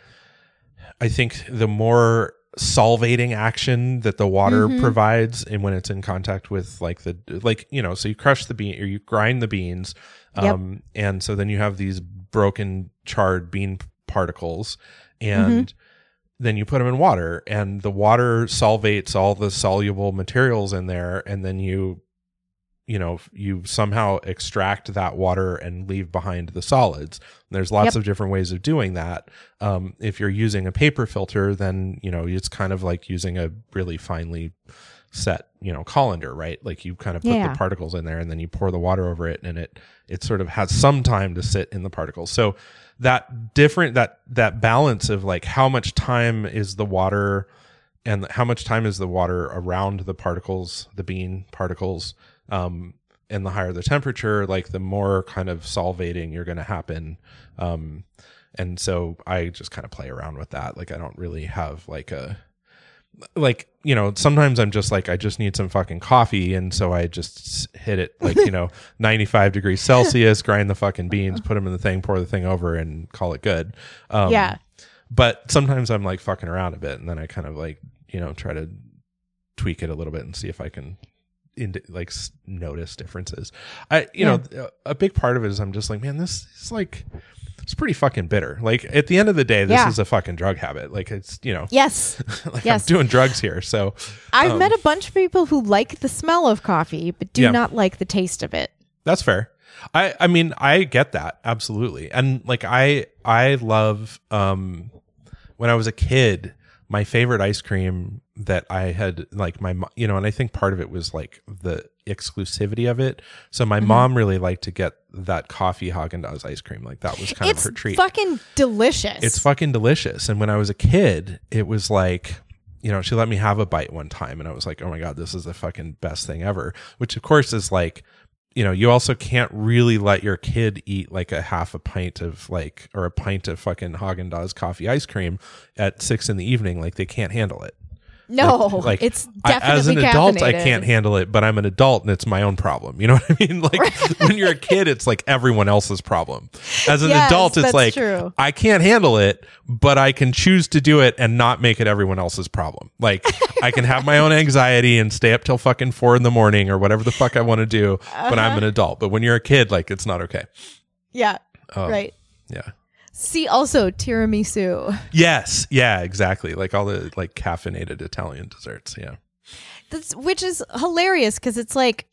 solvating action that the water provides, and when it's in contact with like so you crush the bean or you grind the beans, and so then you have these broken charred bean particles, and then you put them in water, and the water solvates all the soluble materials in there, and then you somehow extract that water and leave behind the solids. And there's lots of different ways of doing that. If you're using a paper filter, then it's kind of like using a really finely set colander, right? Like you kind of put the particles in there and then you pour the water over it, and it sort of has some time to sit in the particles. So that balance of like how much time is the water and how much time is the water around the particles, the bean particles, and the higher the temperature, like the more kind of solvating you're going to happen. And so I just kind of play around with that. Like I don't really have sometimes I'm just like, I just need some fucking coffee. And so I just hit it like, 95 degrees Celsius, grind the fucking beans, put them in the thing, pour the thing over and call it good. But sometimes I'm like fucking around a bit, and then I kind of like, try to tweak it a little bit and see if I can notice differences. A big part of it is I'm just like, man, this is like, it's pretty fucking bitter. Like at the end of the day, this is a fucking drug habit. Like it's, Yes. I'm doing drugs here. So I've met a bunch of people who like the smell of coffee, but do not like the taste of it. That's fair. I mean, I get that. Absolutely. And like, I love, when I was a kid, my favorite ice cream that I had, like and I think part of it was like the exclusivity of it. So my mom really liked to get that coffee Haagen-Dazs ice cream. Like that was kind of her treat. It's fucking delicious. It's fucking delicious. And when I was a kid, it was like, she let me have a bite one time and I was like, oh my God, this is the fucking best thing ever. Which of course is like, you also can't really let your kid eat like a half a pint of or a pint of fucking Haagen-Dazs coffee ice cream at 6 p.m. Like they can't handle it. No, it's definitely as an adult, caffeinated. I can't handle it, but I'm an adult and it's my own problem. You know what I mean? Like when you're a kid, it's like everyone else's problem. As an adult, it's like, true. I can't handle it, but I can choose to do it and not make it everyone else's problem. Like I can have my own anxiety and stay up till fucking 4 a.m. or whatever the fuck I want to do, but I'm an adult. But when you're a kid, like it's not okay. Yeah. Right. Yeah. See also tiramisu. Yes. Yeah, exactly. Like all the like caffeinated Italian desserts. Yeah. Which is hilarious because it's like,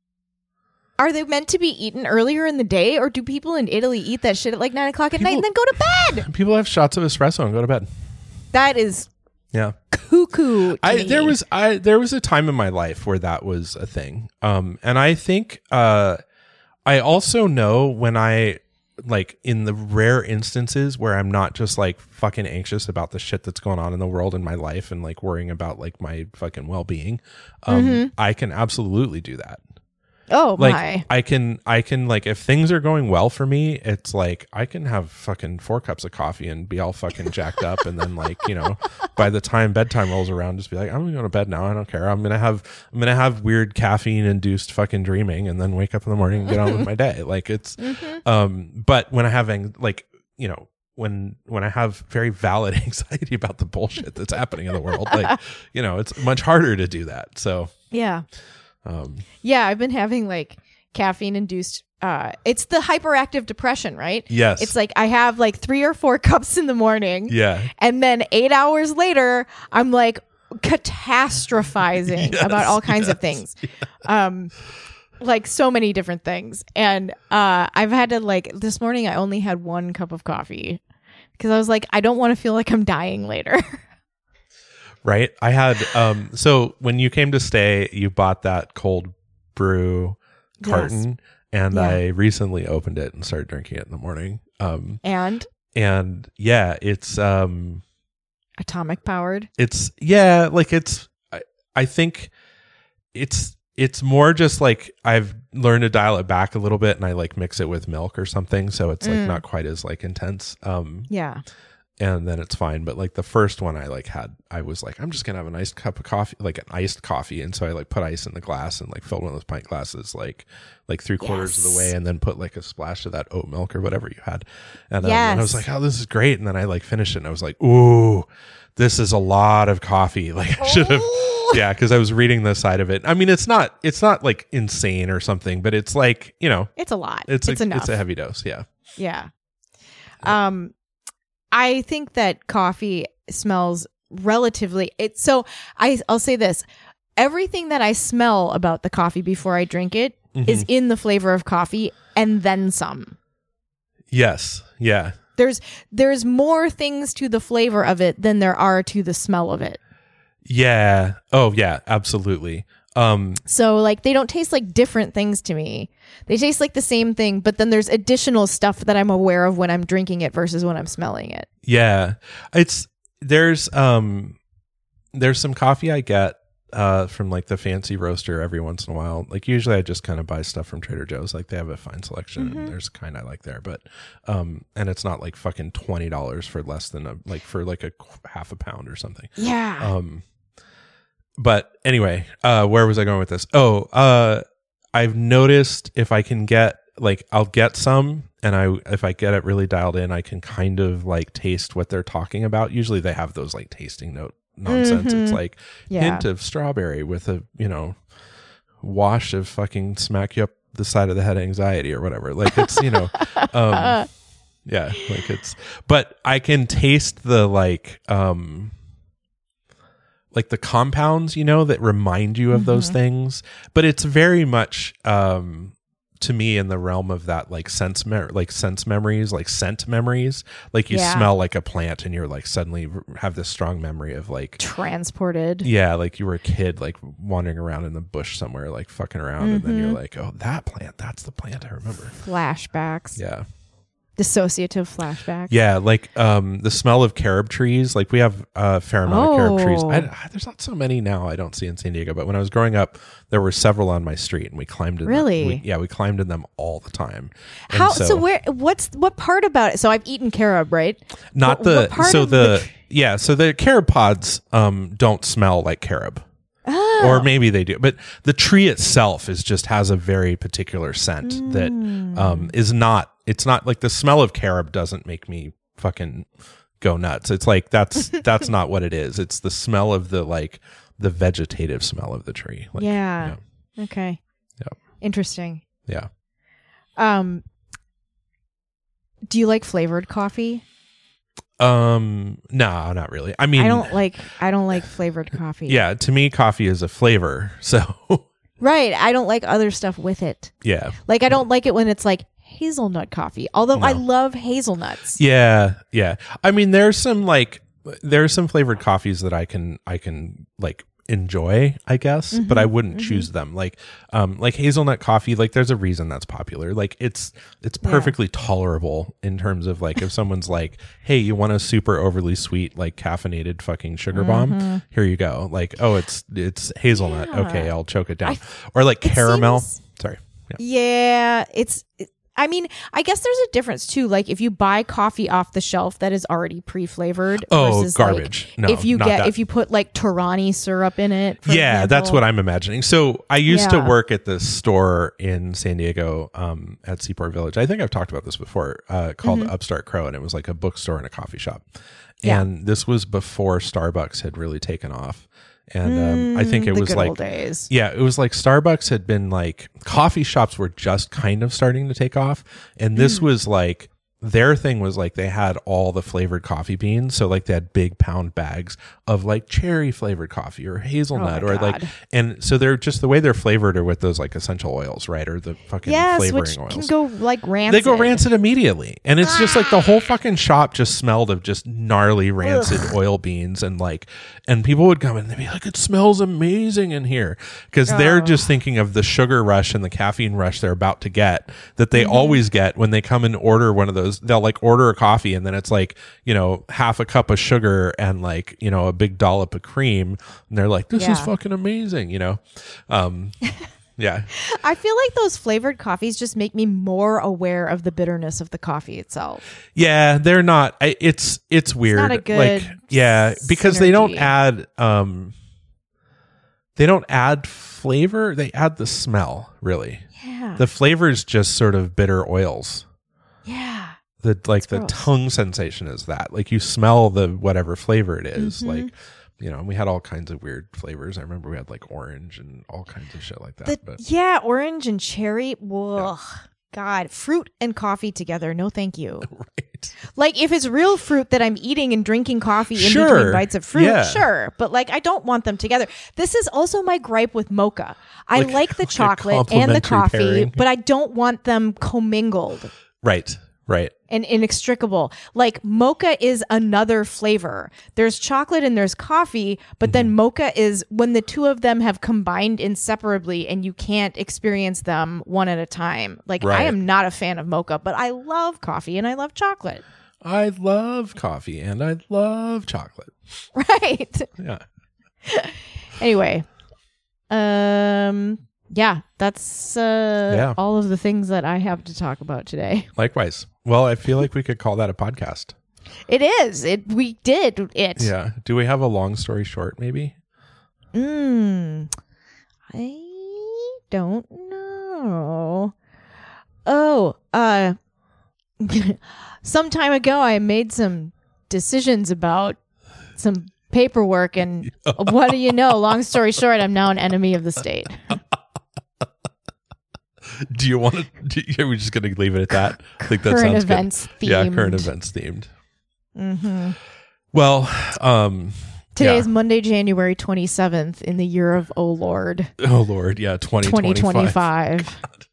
are they meant to be eaten earlier in the day, or do people in Italy eat that shit at like 9 o'clock at night and then go to bed? People have shots of espresso and go to bed. That is cuckoo. There was a time in my life where that was a thing. And I think I also know when like in the rare instances where I'm not just like fucking anxious about the shit that's going on in the world in my life and like worrying about like my fucking well-being, I can absolutely do that. Oh like, my. I can like, if things are going well for me, it's like I can have fucking 4 cups of coffee and be all fucking jacked up. And then like, you know, by the time bedtime rolls around, just be like, I'm gonna go to bed now. I don't care. I'm gonna have weird caffeine induced fucking dreaming and then wake up in the morning and get on with my day. Like it's, but when I have like, you know, when I have very valid anxiety about the bullshit that's happening in the world, like, you know, it's much harder to do that. So yeah. Yeah, I've been having like caffeine induced it's the hyperactive depression, right? Yes. It's like I have like 3 or 4 cups in the morning. Yeah. And then 8 hours later, I'm like catastrophizing about all kinds of things. Yeah. Like so many different things. And I've had to like this morning I only had 1 cup of coffee because I was like, I don't want to feel like I'm dying later. Right. I had, so when you came to stay, you bought that cold brew carton, and I recently opened it and started drinking it in the morning. And yeah, it's, atomic powered. It's, yeah, like it's, I think it's more just like I've learned to dial it back a little bit and I like mix it with milk or something. So it's like not quite as like intense. Yeah. And then it's fine. But like the first one I was like, I'm just going to have a nice cup of coffee, like an iced coffee. And so I like put ice in the glass and like filled one of those pint glasses, like 3/4 of the way, and then put like a splash of that oat milk or whatever you had. And, and I was like, oh, this is great. And then I like finished it and I was like, ooh, this is a lot of coffee. Like I should have, yeah. Cause I was reading the side of it. I mean, it's not like insane or something, but it's like, you know, it's a lot. It's enough. It's a heavy dose. Yeah. Yeah. I think that coffee smells relatively I'll say this. Everything that I smell about the coffee before I drink it is in the flavor of coffee and then some. Yes. Yeah. There's more things to the flavor of it than there are to the smell of it. Yeah. Oh yeah, absolutely. So like they don't taste like different things to me. They taste like the same thing, but then there's additional stuff that I'm aware of when I'm drinking it versus when I'm smelling it. Yeah. There's some coffee I get from like the fancy roaster every once in a while. Like usually I just kind of buy stuff from Trader Joe's. Like they have a fine selection and there's kind I like there, but and it's not like fucking $20 for less than a half a pound or something. Yeah. But anyway, where was I going with this? I've noticed if I can get I'll get some, and if I get it really dialed in, I can kind of like taste what they're talking about. Usually they have those like tasting note nonsense. It's like hint of strawberry with a, you know, wash of fucking smack you up the side of the head anxiety or whatever. Like it's, you know, yeah, like it's, but I can taste the like the compounds, you know, that remind you of those things, but it's very much to me in the realm of that like sense memories, like scent memories. Like you smell like a plant and you're like suddenly have this strong memory of like transported. Yeah, like you were a kid like wandering around in the bush somewhere like fucking around and then you're like, oh, that plant, that's the plant I remember. Flashbacks. Yeah. Dissociative flashbacks. Yeah, like the smell of carob trees. Like we have a fair amount of carob trees. There's not so many now I don't see in San Diego, but when I was growing up, there were several on my street, and we climbed in them. Really? We climbed in them all the time. And what part about it? So I've eaten carob, right? Not the carob pods don't smell like carob. Oh. Or maybe they do, but the tree itself has a very particular scent that is not. It's not like the smell of carob doesn't make me fucking go nuts. It's like that's not what it is. It's the smell of the vegetative smell of the tree. Like, yeah. Okay. Yeah. Interesting. Yeah. Do you like flavored coffee? No, not really. I mean, I don't like flavored coffee. Yeah, to me, coffee is a flavor. So. Right. I don't like other stuff with it. Yeah. Like I don't like it when it's like hazelnut coffee, although I love hazelnuts. Yeah. I mean, there's some flavored coffees that I can like enjoy, I guess, but I wouldn't choose them. Like hazelnut coffee, like there's a reason that's popular. Like it's perfectly tolerable in terms of like if someone's like, hey, you want a super overly sweet, like caffeinated fucking sugar bomb? Here you go. Like, oh, it's hazelnut. Okay, I'll choke it down. Or like caramel. Sorry. Yeah, I mean, I guess there's a difference too. Like if you buy coffee off the shelf that is already pre-flavored, versus garbage. Like, if you put like Torani syrup in it. For example. That's what I'm imagining. So I used to work at this store in San Diego at Seaport Village. I think I've talked about this before, called Upstart Crow, and it was like a bookstore and a coffee shop. And this was before Starbucks had really taken off. And I think it was like, it was like Starbucks had been like, coffee shops were just kind of starting to take off. And this was like, their thing was like they had all the flavored coffee beans. So like they had big pound bags of like cherry flavored coffee or hazelnut like, and so they're just the way they're flavored are with those like essential oils, right? Or the fucking flavoring which oils. Can go like rancid. They go rancid immediately. And it's just like the whole fucking shop just smelled of just gnarly rancid oil beans. And like, and people would come and they'd be like, it smells amazing in here. Cause they're just thinking of the sugar rush and the caffeine rush they're about to get that they always get when they come and order one of those. They'll like order a coffee and then it's like, you know, half a cup of sugar and like, you know, a big dollop of cream. And they're like, this is fucking amazing, you know? Yeah. I feel like those flavored coffees just make me more aware of the bitterness of the coffee itself. Yeah, they're not. It's weird. It's not a good because synergy. they don't add flavor. They add the smell, really. Yeah. The flavor is just sort of bitter oils. Yeah. The tongue sensation is that. Like you smell the whatever flavor it is. Like, you know, and we had all kinds of weird flavors. I remember we had like orange and all kinds of shit like that. Orange and cherry. Ugh. God, fruit and coffee together. No, thank you. Right. Like if it's real fruit that I'm eating and drinking coffee in between bites of fruit, sure. But like I don't want them together. This is also my gripe with mocha. I like the chocolate and the coffee, pairing. But I don't want them commingled. Right. And inextricable. Like mocha is another flavor. There's chocolate and there's coffee, but then mocha is when the two of them have combined inseparably and you can't experience them one at a time. Like I am not a fan of mocha, but I love coffee and I love chocolate. I love coffee and I love chocolate. Right. Yeah. Anyway. Yeah, that's all of the things that I have to talk about today. Likewise. Well, I feel like we could call that a podcast. It is. We did it. Yeah. Do we have a long story short, maybe? I don't know. Oh, some time ago I made some decisions about some paperwork and what do you know? Long story short, I'm now an enemy of the state. Do you want to? Are we just going to leave it at that? I think that current sounds events good. themed. Yeah, current events themed. Well, today is Monday, January 27th in the year of oh Lord. Oh Lord, yeah, 2025.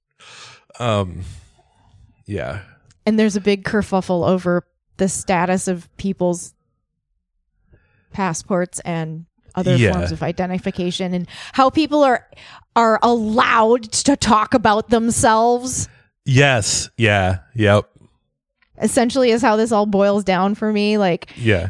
Yeah. And there's a big kerfuffle over the status of people's passports and other forms of identification and how people are allowed to talk about themselves. Yes. Yeah. Yep. Essentially is how this all boils down for me. Like,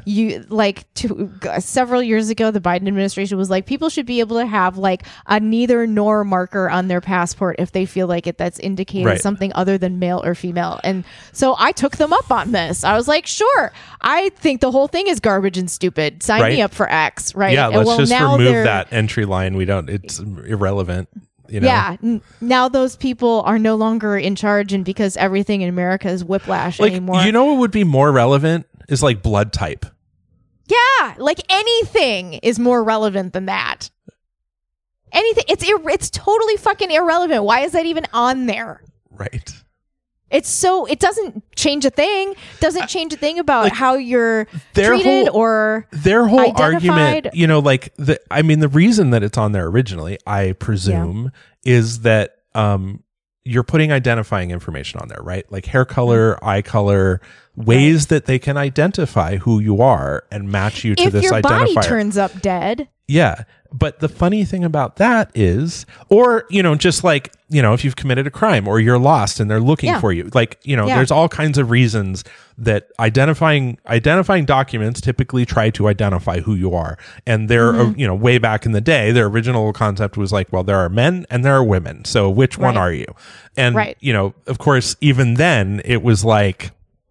several years ago, the Biden administration was like, people should be able to have like a neither nor marker on their passport if they feel like it that's indicated something other than male or female. And so I took them up on this. I was like, sure, I think the whole thing is garbage and stupid. Sign me up for X, right? Yeah, let's just remove that entry line. It's irrelevant. You know? Yeah. Now those people are no longer in charge, and because everything in America is whiplash anymore. You know what would be more relevant is like blood type. Yeah, like anything is more relevant than that. Anything. It's totally fucking irrelevant. Why is that even on there? Right. It doesn't change a thing. Doesn't change a thing about how you're treated or their whole identified. argument, you know, like the reason that it's on there originally, I presume, is that you're putting identifying information on there, right? Like hair color, eye color, ways that they can identify who you are and match you to this identifier. If your body turns up dead. Yeah. But the funny thing about that is, or, just like, if you've committed a crime or you're lost and they're looking for you, like, there's all kinds of reasons that identifying documents typically try to identify who you are. And they're, way back in the day, their original concept was like, well, there are men and there are women. So which one are you? And, of course, even then it was like,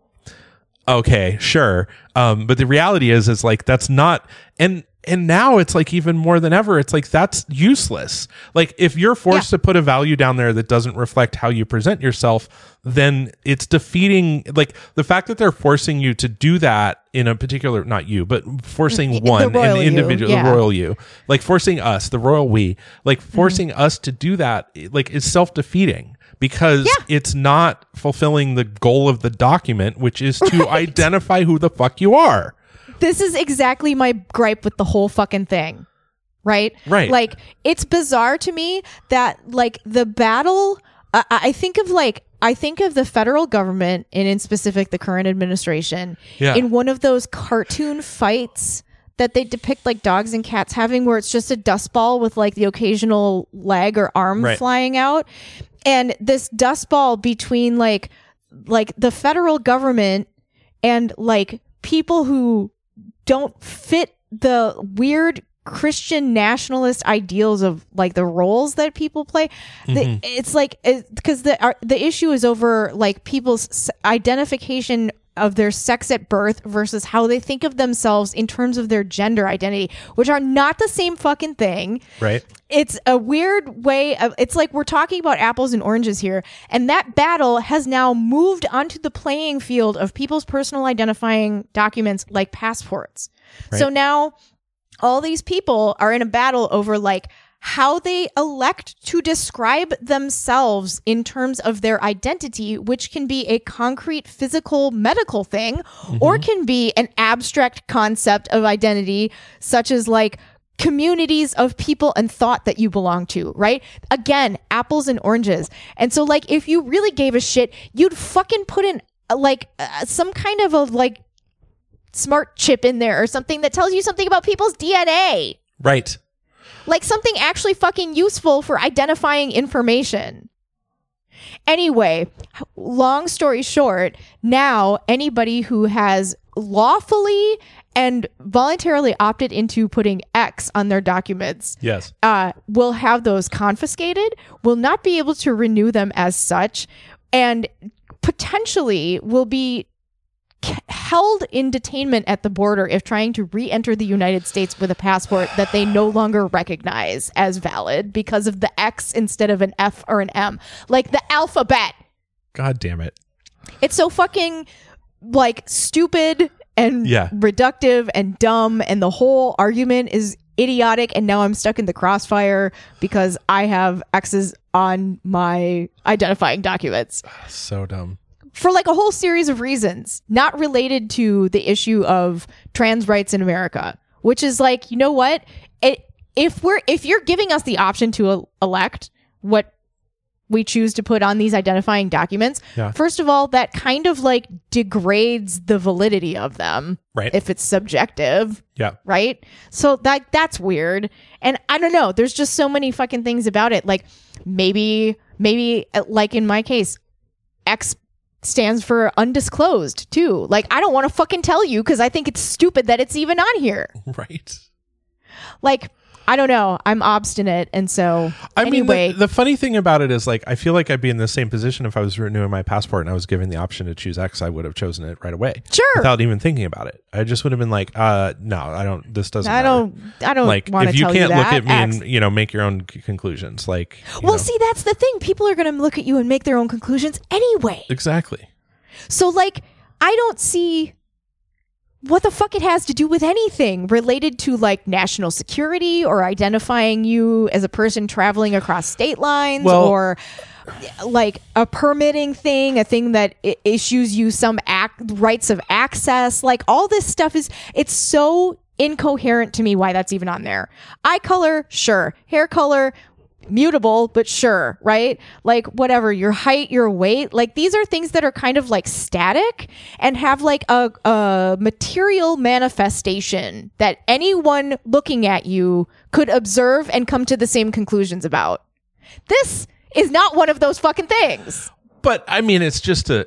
okay, sure. But the reality is like, that's not, and now it's like even more than ever, it's like that's useless. Like if you're forced to put a value down there that doesn't reflect how you present yourself, then it's defeating, like the fact that they're forcing you to do that in a particular, not you, but forcing one, an individual, the royal you, like forcing us, the royal we, like forcing us to do that, like is self-defeating. Because it's not fulfilling the goal of the document, which is to identify who the fuck you are. This is exactly my gripe with the whole fucking thing. Right? Right. Like, it's bizarre to me that, like, the battle, I think of the federal government, and in specific, the current administration, in one of those cartoon fights that they depict like dogs and cats having, where it's just a dust ball with like the occasional leg or arm flying out. And this dust ball between like the federal government and like people who don't fit the weird Christian nationalist ideals of like the roles that people play. It's like, because the issue is over like people's identification of their sex at birth versus how they think of themselves in terms of their gender identity, which are not the same fucking thing. Right. It's a weird way of, it's like we're talking about apples and oranges here. And that battle has now moved onto the playing field of people's personal identifying documents like passports. Right. So now all these people are in a battle over like how they elect to describe themselves in terms of their identity, which can be a concrete physical medical thing, or can be an abstract concept of identity, such as like communities of people and thought that you belong to, right? Again, apples and oranges. And so like, if you really gave a shit, you'd fucking put in like some kind of a like smart chip in there or something that tells you something about people's DNA. Right. Like something actually fucking useful for identifying information. Anyway, long story short, now anybody who has lawfully and voluntarily opted into putting X on their documents will have those confiscated, will not be able to renew them as such, and potentially will be held in detainment at the border if trying to re-enter the United States with a passport that they no longer recognize as valid because of the X instead of an F or an M. Like the alphabet. God damn it. It's so fucking like stupid and reductive and dumb, and the whole argument is idiotic, and now I'm stuck in the crossfire because I have X's on my identifying documents. So dumb. For like a whole series of reasons, not related to the issue of trans rights in America, which is like, you know what? If you're giving us the option to elect what we choose to put on these identifying documents, first of all, that kind of like degrades the validity of them, right? If it's subjective, right? So that's weird, and I don't know. There's just so many fucking things about it. Like maybe like in my case, X stands for undisclosed too. Like I don't want to fucking tell you because I think it's stupid that it's even on here. Right. Like I don't know. I'm obstinate, and so I mean, the funny thing about it is like I feel like I'd be in the same position if I was renewing my passport and I was given the option to choose X. I would have chosen it right away, without even thinking about it. I just would have been like, no, I don't. This doesn't. I don't like if you can't look at me and make your own conclusions. Like, see, that's the thing. People are going to look at you and make their own conclusions anyway. Exactly. So like, I don't see what the fuck it has to do with anything related to like national security or identifying you as a person traveling across state lines, or like a permitting thing, a thing that issues you some rights of access. Like all this stuff it's so incoherent to me why that's even on there. Eye color, sure. Hair color, mutable, but sure, right? Like whatever, your height, your weight, like these are things that are kind of like static and have like a material manifestation that anyone looking at you could observe and come to the same conclusions about. This is not one of those fucking things. But I mean, it's just an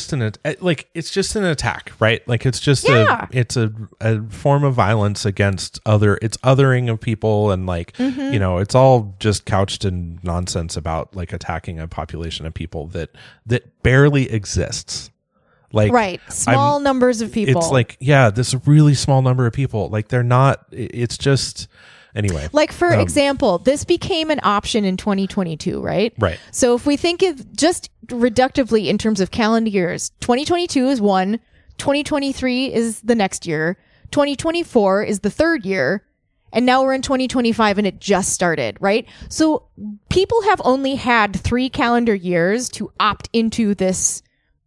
attack, right? Like it's just a form of violence against it's othering of people, and like you know, it's all just couched in nonsense about like attacking a population of people that barely exists. Like right, small numbers of people. It's like this really small number of people. Like they're not. It's just. Anyway, like for example, this became an option in 2022, right? Right. So if we think of just reductively in terms of calendar years, 2022 is one, 2023 is the next year, 2024 is the third year, and now we're in 2025 and it just started, right? So people have only had 3 calendar years to opt into this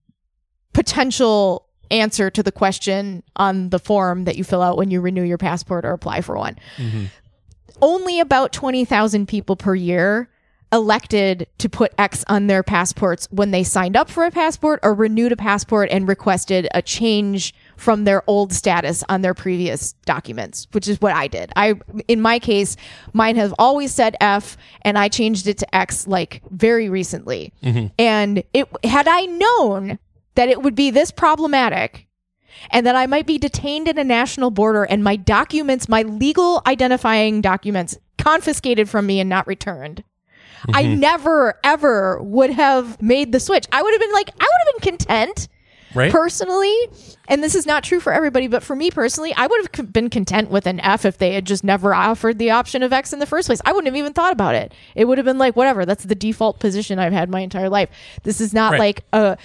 potential answer to the question on the form that you fill out when you renew your passport or apply for one. Mm-hmm. Only about 20,000 people per year elected to put X on their passports when they signed up for a passport or renewed a passport and requested a change from their old status on their previous documents, which is what I did. In my case, mine have always said F and I changed it to X like very recently. Mm-hmm. And had I known that it would be this problematic and that I might be detained at a national border and my documents, my legal identifying documents, confiscated from me and not returned, mm-hmm. I never, ever would have made the switch. I would have been content. Right. Personally, and this is not true for everybody, but for me personally, I would have been content with an F if they had just never offered the option of X in the first place. I wouldn't have even thought about it. It would have been like, whatever, that's the default position I've had my entire life. This is not like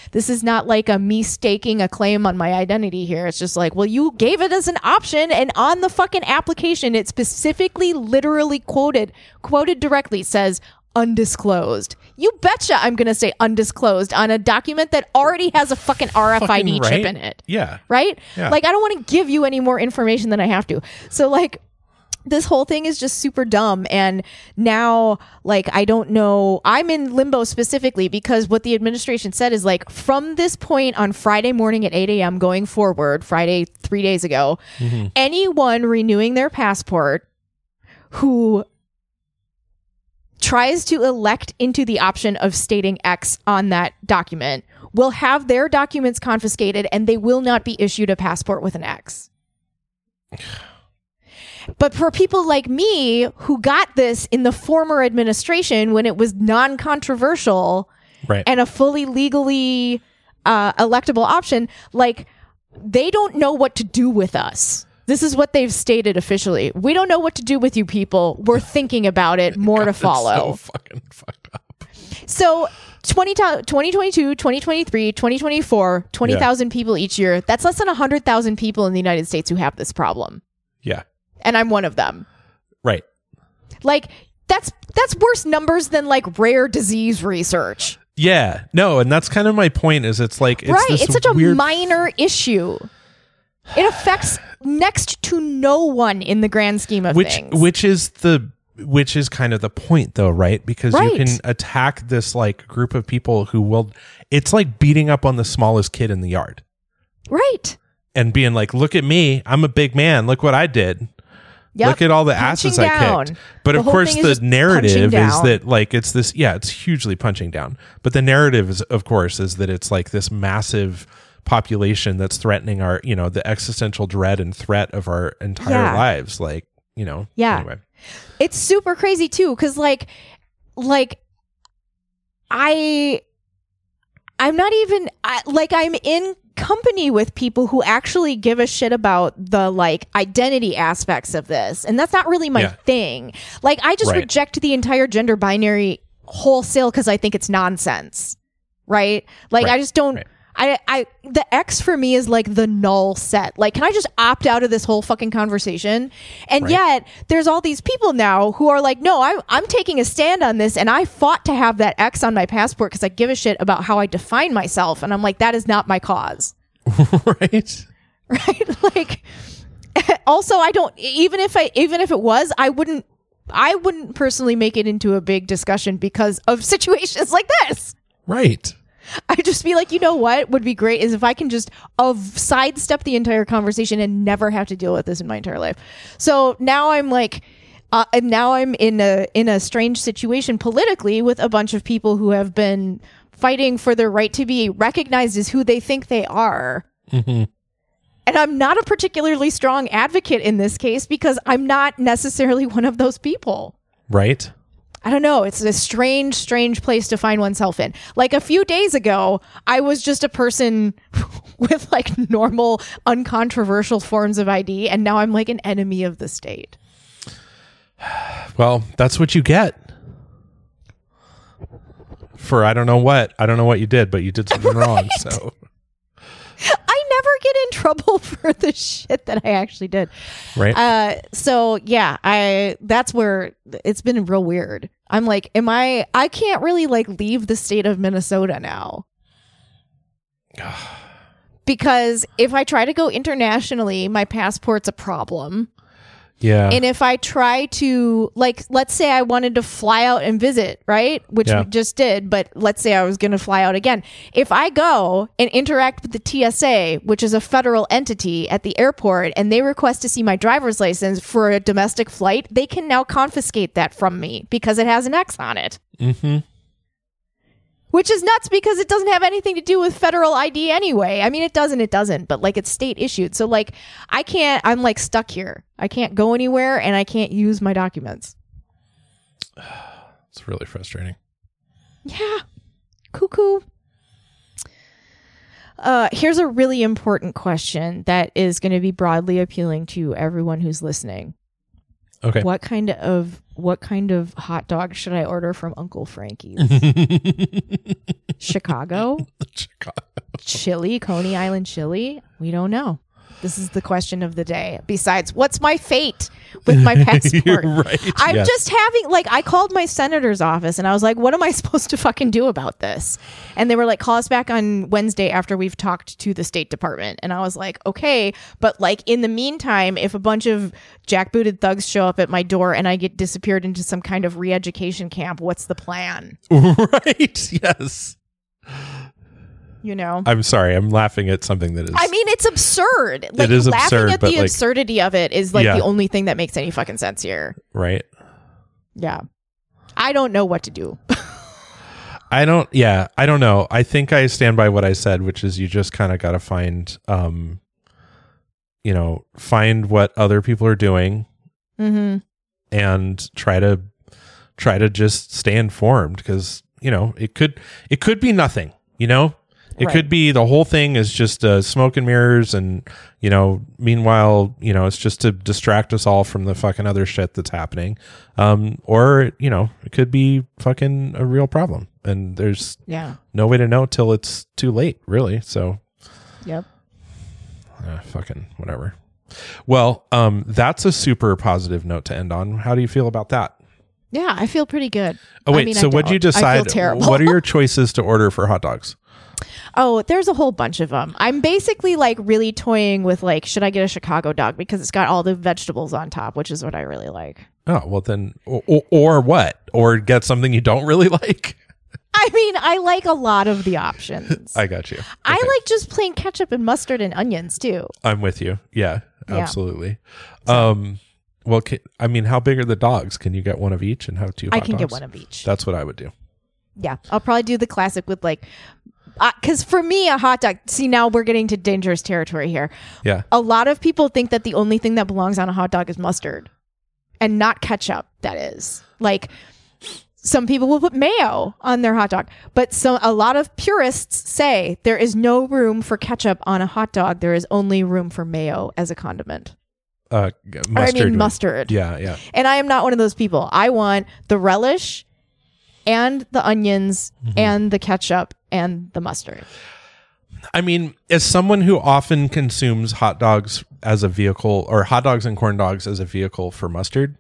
a me staking a claim on my identity here. It's just like, well, you gave it as an option, and on the fucking application, it specifically, literally quoted directly says undisclosed. You betcha I'm going to say undisclosed on a document that already has a fucking RFID chip in it. Yeah. Right? Yeah. Like, I don't want to give you any more information than I have to. So, like, this whole thing is just super dumb. And now, like, I don't know. I'm in limbo specifically because what the administration said is, like, from this point on Friday morning at 8 a.m. going forward, Friday 3 days ago, mm-hmm. anyone renewing their passport who tries to elect into the option of stating X on that document will have their documents confiscated and they will not be issued a passport with an X. But for people like me who got this in the former administration when it was non-controversial and a fully legally electable option, like, they don't know what to do with us. This is what they've stated officially. We don't know what to do with you people. We're thinking about it. More to follow. So fucking fucked up. So 2022, 2023, 2024, 20,000 people each year. That's less than 100,000 people in the United States who have this problem. Yeah. And I'm one of them. Right. Like, that's worse numbers than like rare disease research. Yeah. No, and that's kind of my point is it's like, it's such a minor issue. It affects next to no one in the grand scheme of things. Which is kind of the point though, right? Because you can attack this like group of people who will, it's like beating up on the smallest kid in the yard. Right. And being like, look at me, I'm a big man, look what I did. Yep. Look at all the asses I kicked. But of course the narrative is that like it's this, it's hugely punching down. But the narrative is, of course, is that it's like this massive population that's threatening our, the existential dread and threat of our entire lives. Like, anyway. It's super crazy too. Cause like I'm not even, I'm in company with people who actually give a shit about the like identity aspects of this. And that's not really my thing. Like, I just reject the entire gender binary wholesale because I think it's nonsense. Right? Like, I just don't. The X for me is like the null set. Like, can I just opt out of this whole fucking conversation? And yet there's all these people now who are like, no, I'm taking a stand on this, and I fought to have that X on my passport because I give a shit about how I define myself. And I'm like, that is not my cause. Right. Like, also, I don't, even if it was, I wouldn't I wouldn't personally make it into a big discussion because of situations like this. Right. I'd just be like, you know what would be great is if I can just sidestep the entire conversation and never have to deal with this in my entire life. So now I'm like, and now I'm in a strange situation politically with a bunch of people who have been fighting for their right to be recognized as who they think they are. Mm-hmm. And I'm not a particularly strong advocate in this case because I'm not necessarily one of those people. Right. I don't know. It's a strange, strange place to find oneself in. Like a few days ago, I was just a person with like normal, uncontroversial forms of ID. And now I'm like an enemy of the state. Well, that's what you get. For I don't know what you did, but you did something wrong. So I never get in trouble for the shit that I actually did. Right. So yeah, that's where it's been real weird. I'm like, I can't really like leave the state of Minnesota now. Because if I try to go internationally, my passport's a problem. Yeah. And if I try to, like, let's say I wanted to fly out and visit, right? Which we just did, but let's say I was going to fly out again. If I go and interact with the TSA, which is a federal entity at the airport, and they request to see my driver's license for a domestic flight, they can now confiscate that from me because it has an X on it. Mm-hmm. Which is nuts because it doesn't have anything to do with federal ID anyway. I mean, it doesn't, but like it's state issued. So like I'm like stuck here. I can't go anywhere and I can't use my documents. It's really frustrating. Yeah. Cuckoo. Here's a really important question that is going to be broadly appealing to everyone who's listening. Okay. What kind of hot dog should I order from Uncle Frankie's? Chicago? Chili? Coney Island chili? We don't know. This is the question of the day. Besides, what's my fate with my passport? Right, I'm just having, like, I called my senator's office and I was like, what am I supposed to fucking do about this? And they were like, call us back on Wednesday after we've talked to the State Department. And I was like, okay. But like in the meantime, if a bunch of jackbooted thugs show up at my door and I get disappeared into some kind of re-education camp, what's the plan? Right. Yes. You know, I'm sorry. I'm laughing at something that is. I mean, it's absurd. Like, it is laughing absurd, at but the like, absurdity of it is like the only thing that makes any fucking sense here. Right. Yeah. I don't know what to do. I don't know. I think I stand by what I said, which is you just kind of got to find, find what other people are doing, and try to just stay informed because it could be nothing. It could be the whole thing is just smoke and mirrors, and meanwhile, it's just to distract us all from the fucking other shit that's happening, or it could be fucking a real problem, and there's no way to know till it's too late, really. So, yep, fucking whatever. Well, that's a super positive note to end on. How do you feel about that? Yeah, I feel pretty good. Oh wait, so what'd you decide? I feel terrible. What are your choices to order for hot dogs? Oh, there's a whole bunch of them. I'm basically like really toying with like, should I get a Chicago dog because it's got all the vegetables on top, which is what I really like. Oh, well then, or what? Or get something you don't really like? I mean, I like a lot of the options. I got you. Okay. I like just plain ketchup and mustard and onions too. I'm with you. Yeah, absolutely. So. Well, I mean, how big are the dogs? Can you get one of each and have two hot dogs? I can get one of each. That's what I would do. Yeah, I'll probably do the classic with like, because for me, a hot dog, see, now we're getting to dangerous territory here. Yeah. A lot of people think that the only thing that belongs on a hot dog is mustard and not ketchup, that is. Like, some people will put mayo on their hot dog, but a lot of purists say there is no room for ketchup on a hot dog. There is only room for mayo as a condiment. Mustard. Yeah. And I am not one of those people. I want the relish and the onions and the ketchup and the mustard. I mean, as someone who often consumes hot dogs as a vehicle, or hot dogs and corn dogs as a vehicle for mustard,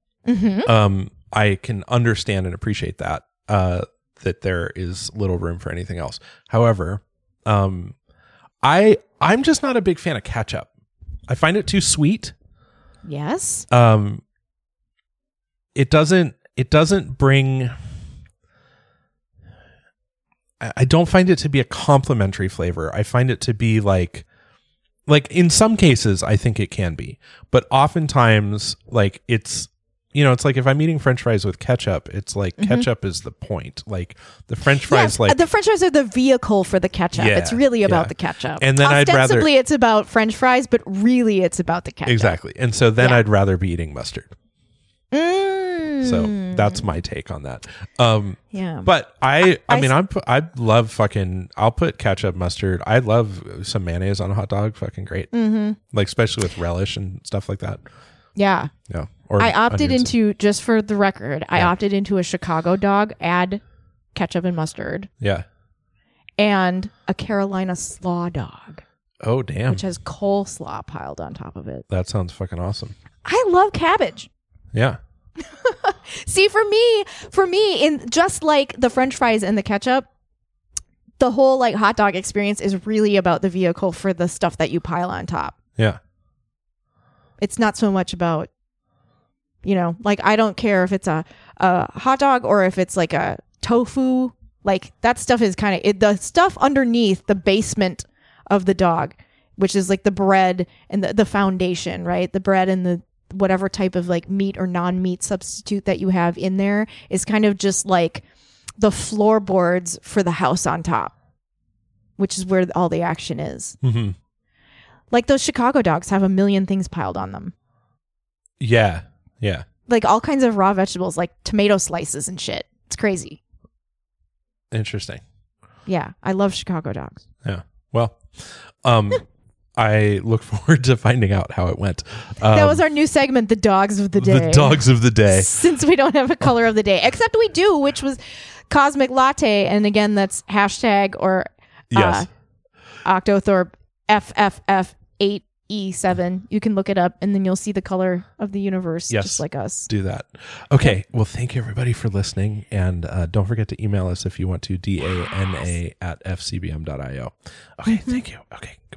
I can understand and appreciate that there is little room for anything else. However, I'm just not a big fan of ketchup. I find it too sweet. Yes. it doesn't bring, I don't find it to be a complimentary flavor. I find it to be like in some cases I think it can be, but oftentimes like it's, you know, it's like if I'm eating French fries with ketchup, it's like ketchup is the point. Like the French fries, the French fries are the vehicle for the ketchup. Yeah, it's really about the ketchup. And then ostensibly it's about French fries, but really it's about the ketchup. Exactly. And so then I'd rather be eating mustard. So that's my take on that. But I love fucking, I'll put ketchup, mustard. I love some mayonnaise on a hot dog. Fucking great. Like especially with relish and stuff like that. Yeah. Yeah. Or I opted into, just for the record, I opted into a Chicago dog, add ketchup and mustard. Yeah. And a Carolina slaw dog. Oh, damn. Which has coleslaw piled on top of it. That sounds fucking awesome. I love cabbage. Yeah. See, for me, in just like the French fries and the ketchup, the whole like hot dog experience is really about the vehicle for the stuff that you pile on top. Yeah. It's not so much about, you know, like I don't care if it's a hot dog or if it's like a tofu. Like that stuff is kind of the stuff underneath the basement of the dog, which is like the bread and the foundation, right? The bread and the whatever type of like meat or non-meat substitute that you have in there is kind of just like the floorboards for the house on top, which is where all the action is. Mm-hmm. Like those Chicago dogs have a million things piled on them. Yeah. Yeah. Like all kinds of raw vegetables, like tomato slices and shit. It's crazy. Interesting. Yeah. I love Chicago dogs. Yeah. Well, I look forward to finding out how it went. That was our new segment, the dogs of the day. The dogs of the day. Since we don't have a color of the day, except we do, which was Cosmic Latte. And again, that's hashtag or Octothorpe FFF8E7. You can look it up and then you'll see the color of the universe, just like us. Do that. Okay. Well, thank you everybody for listening. And don't forget to email us if you want to, dana@fcbm.io. Okay. Thank you. Okay.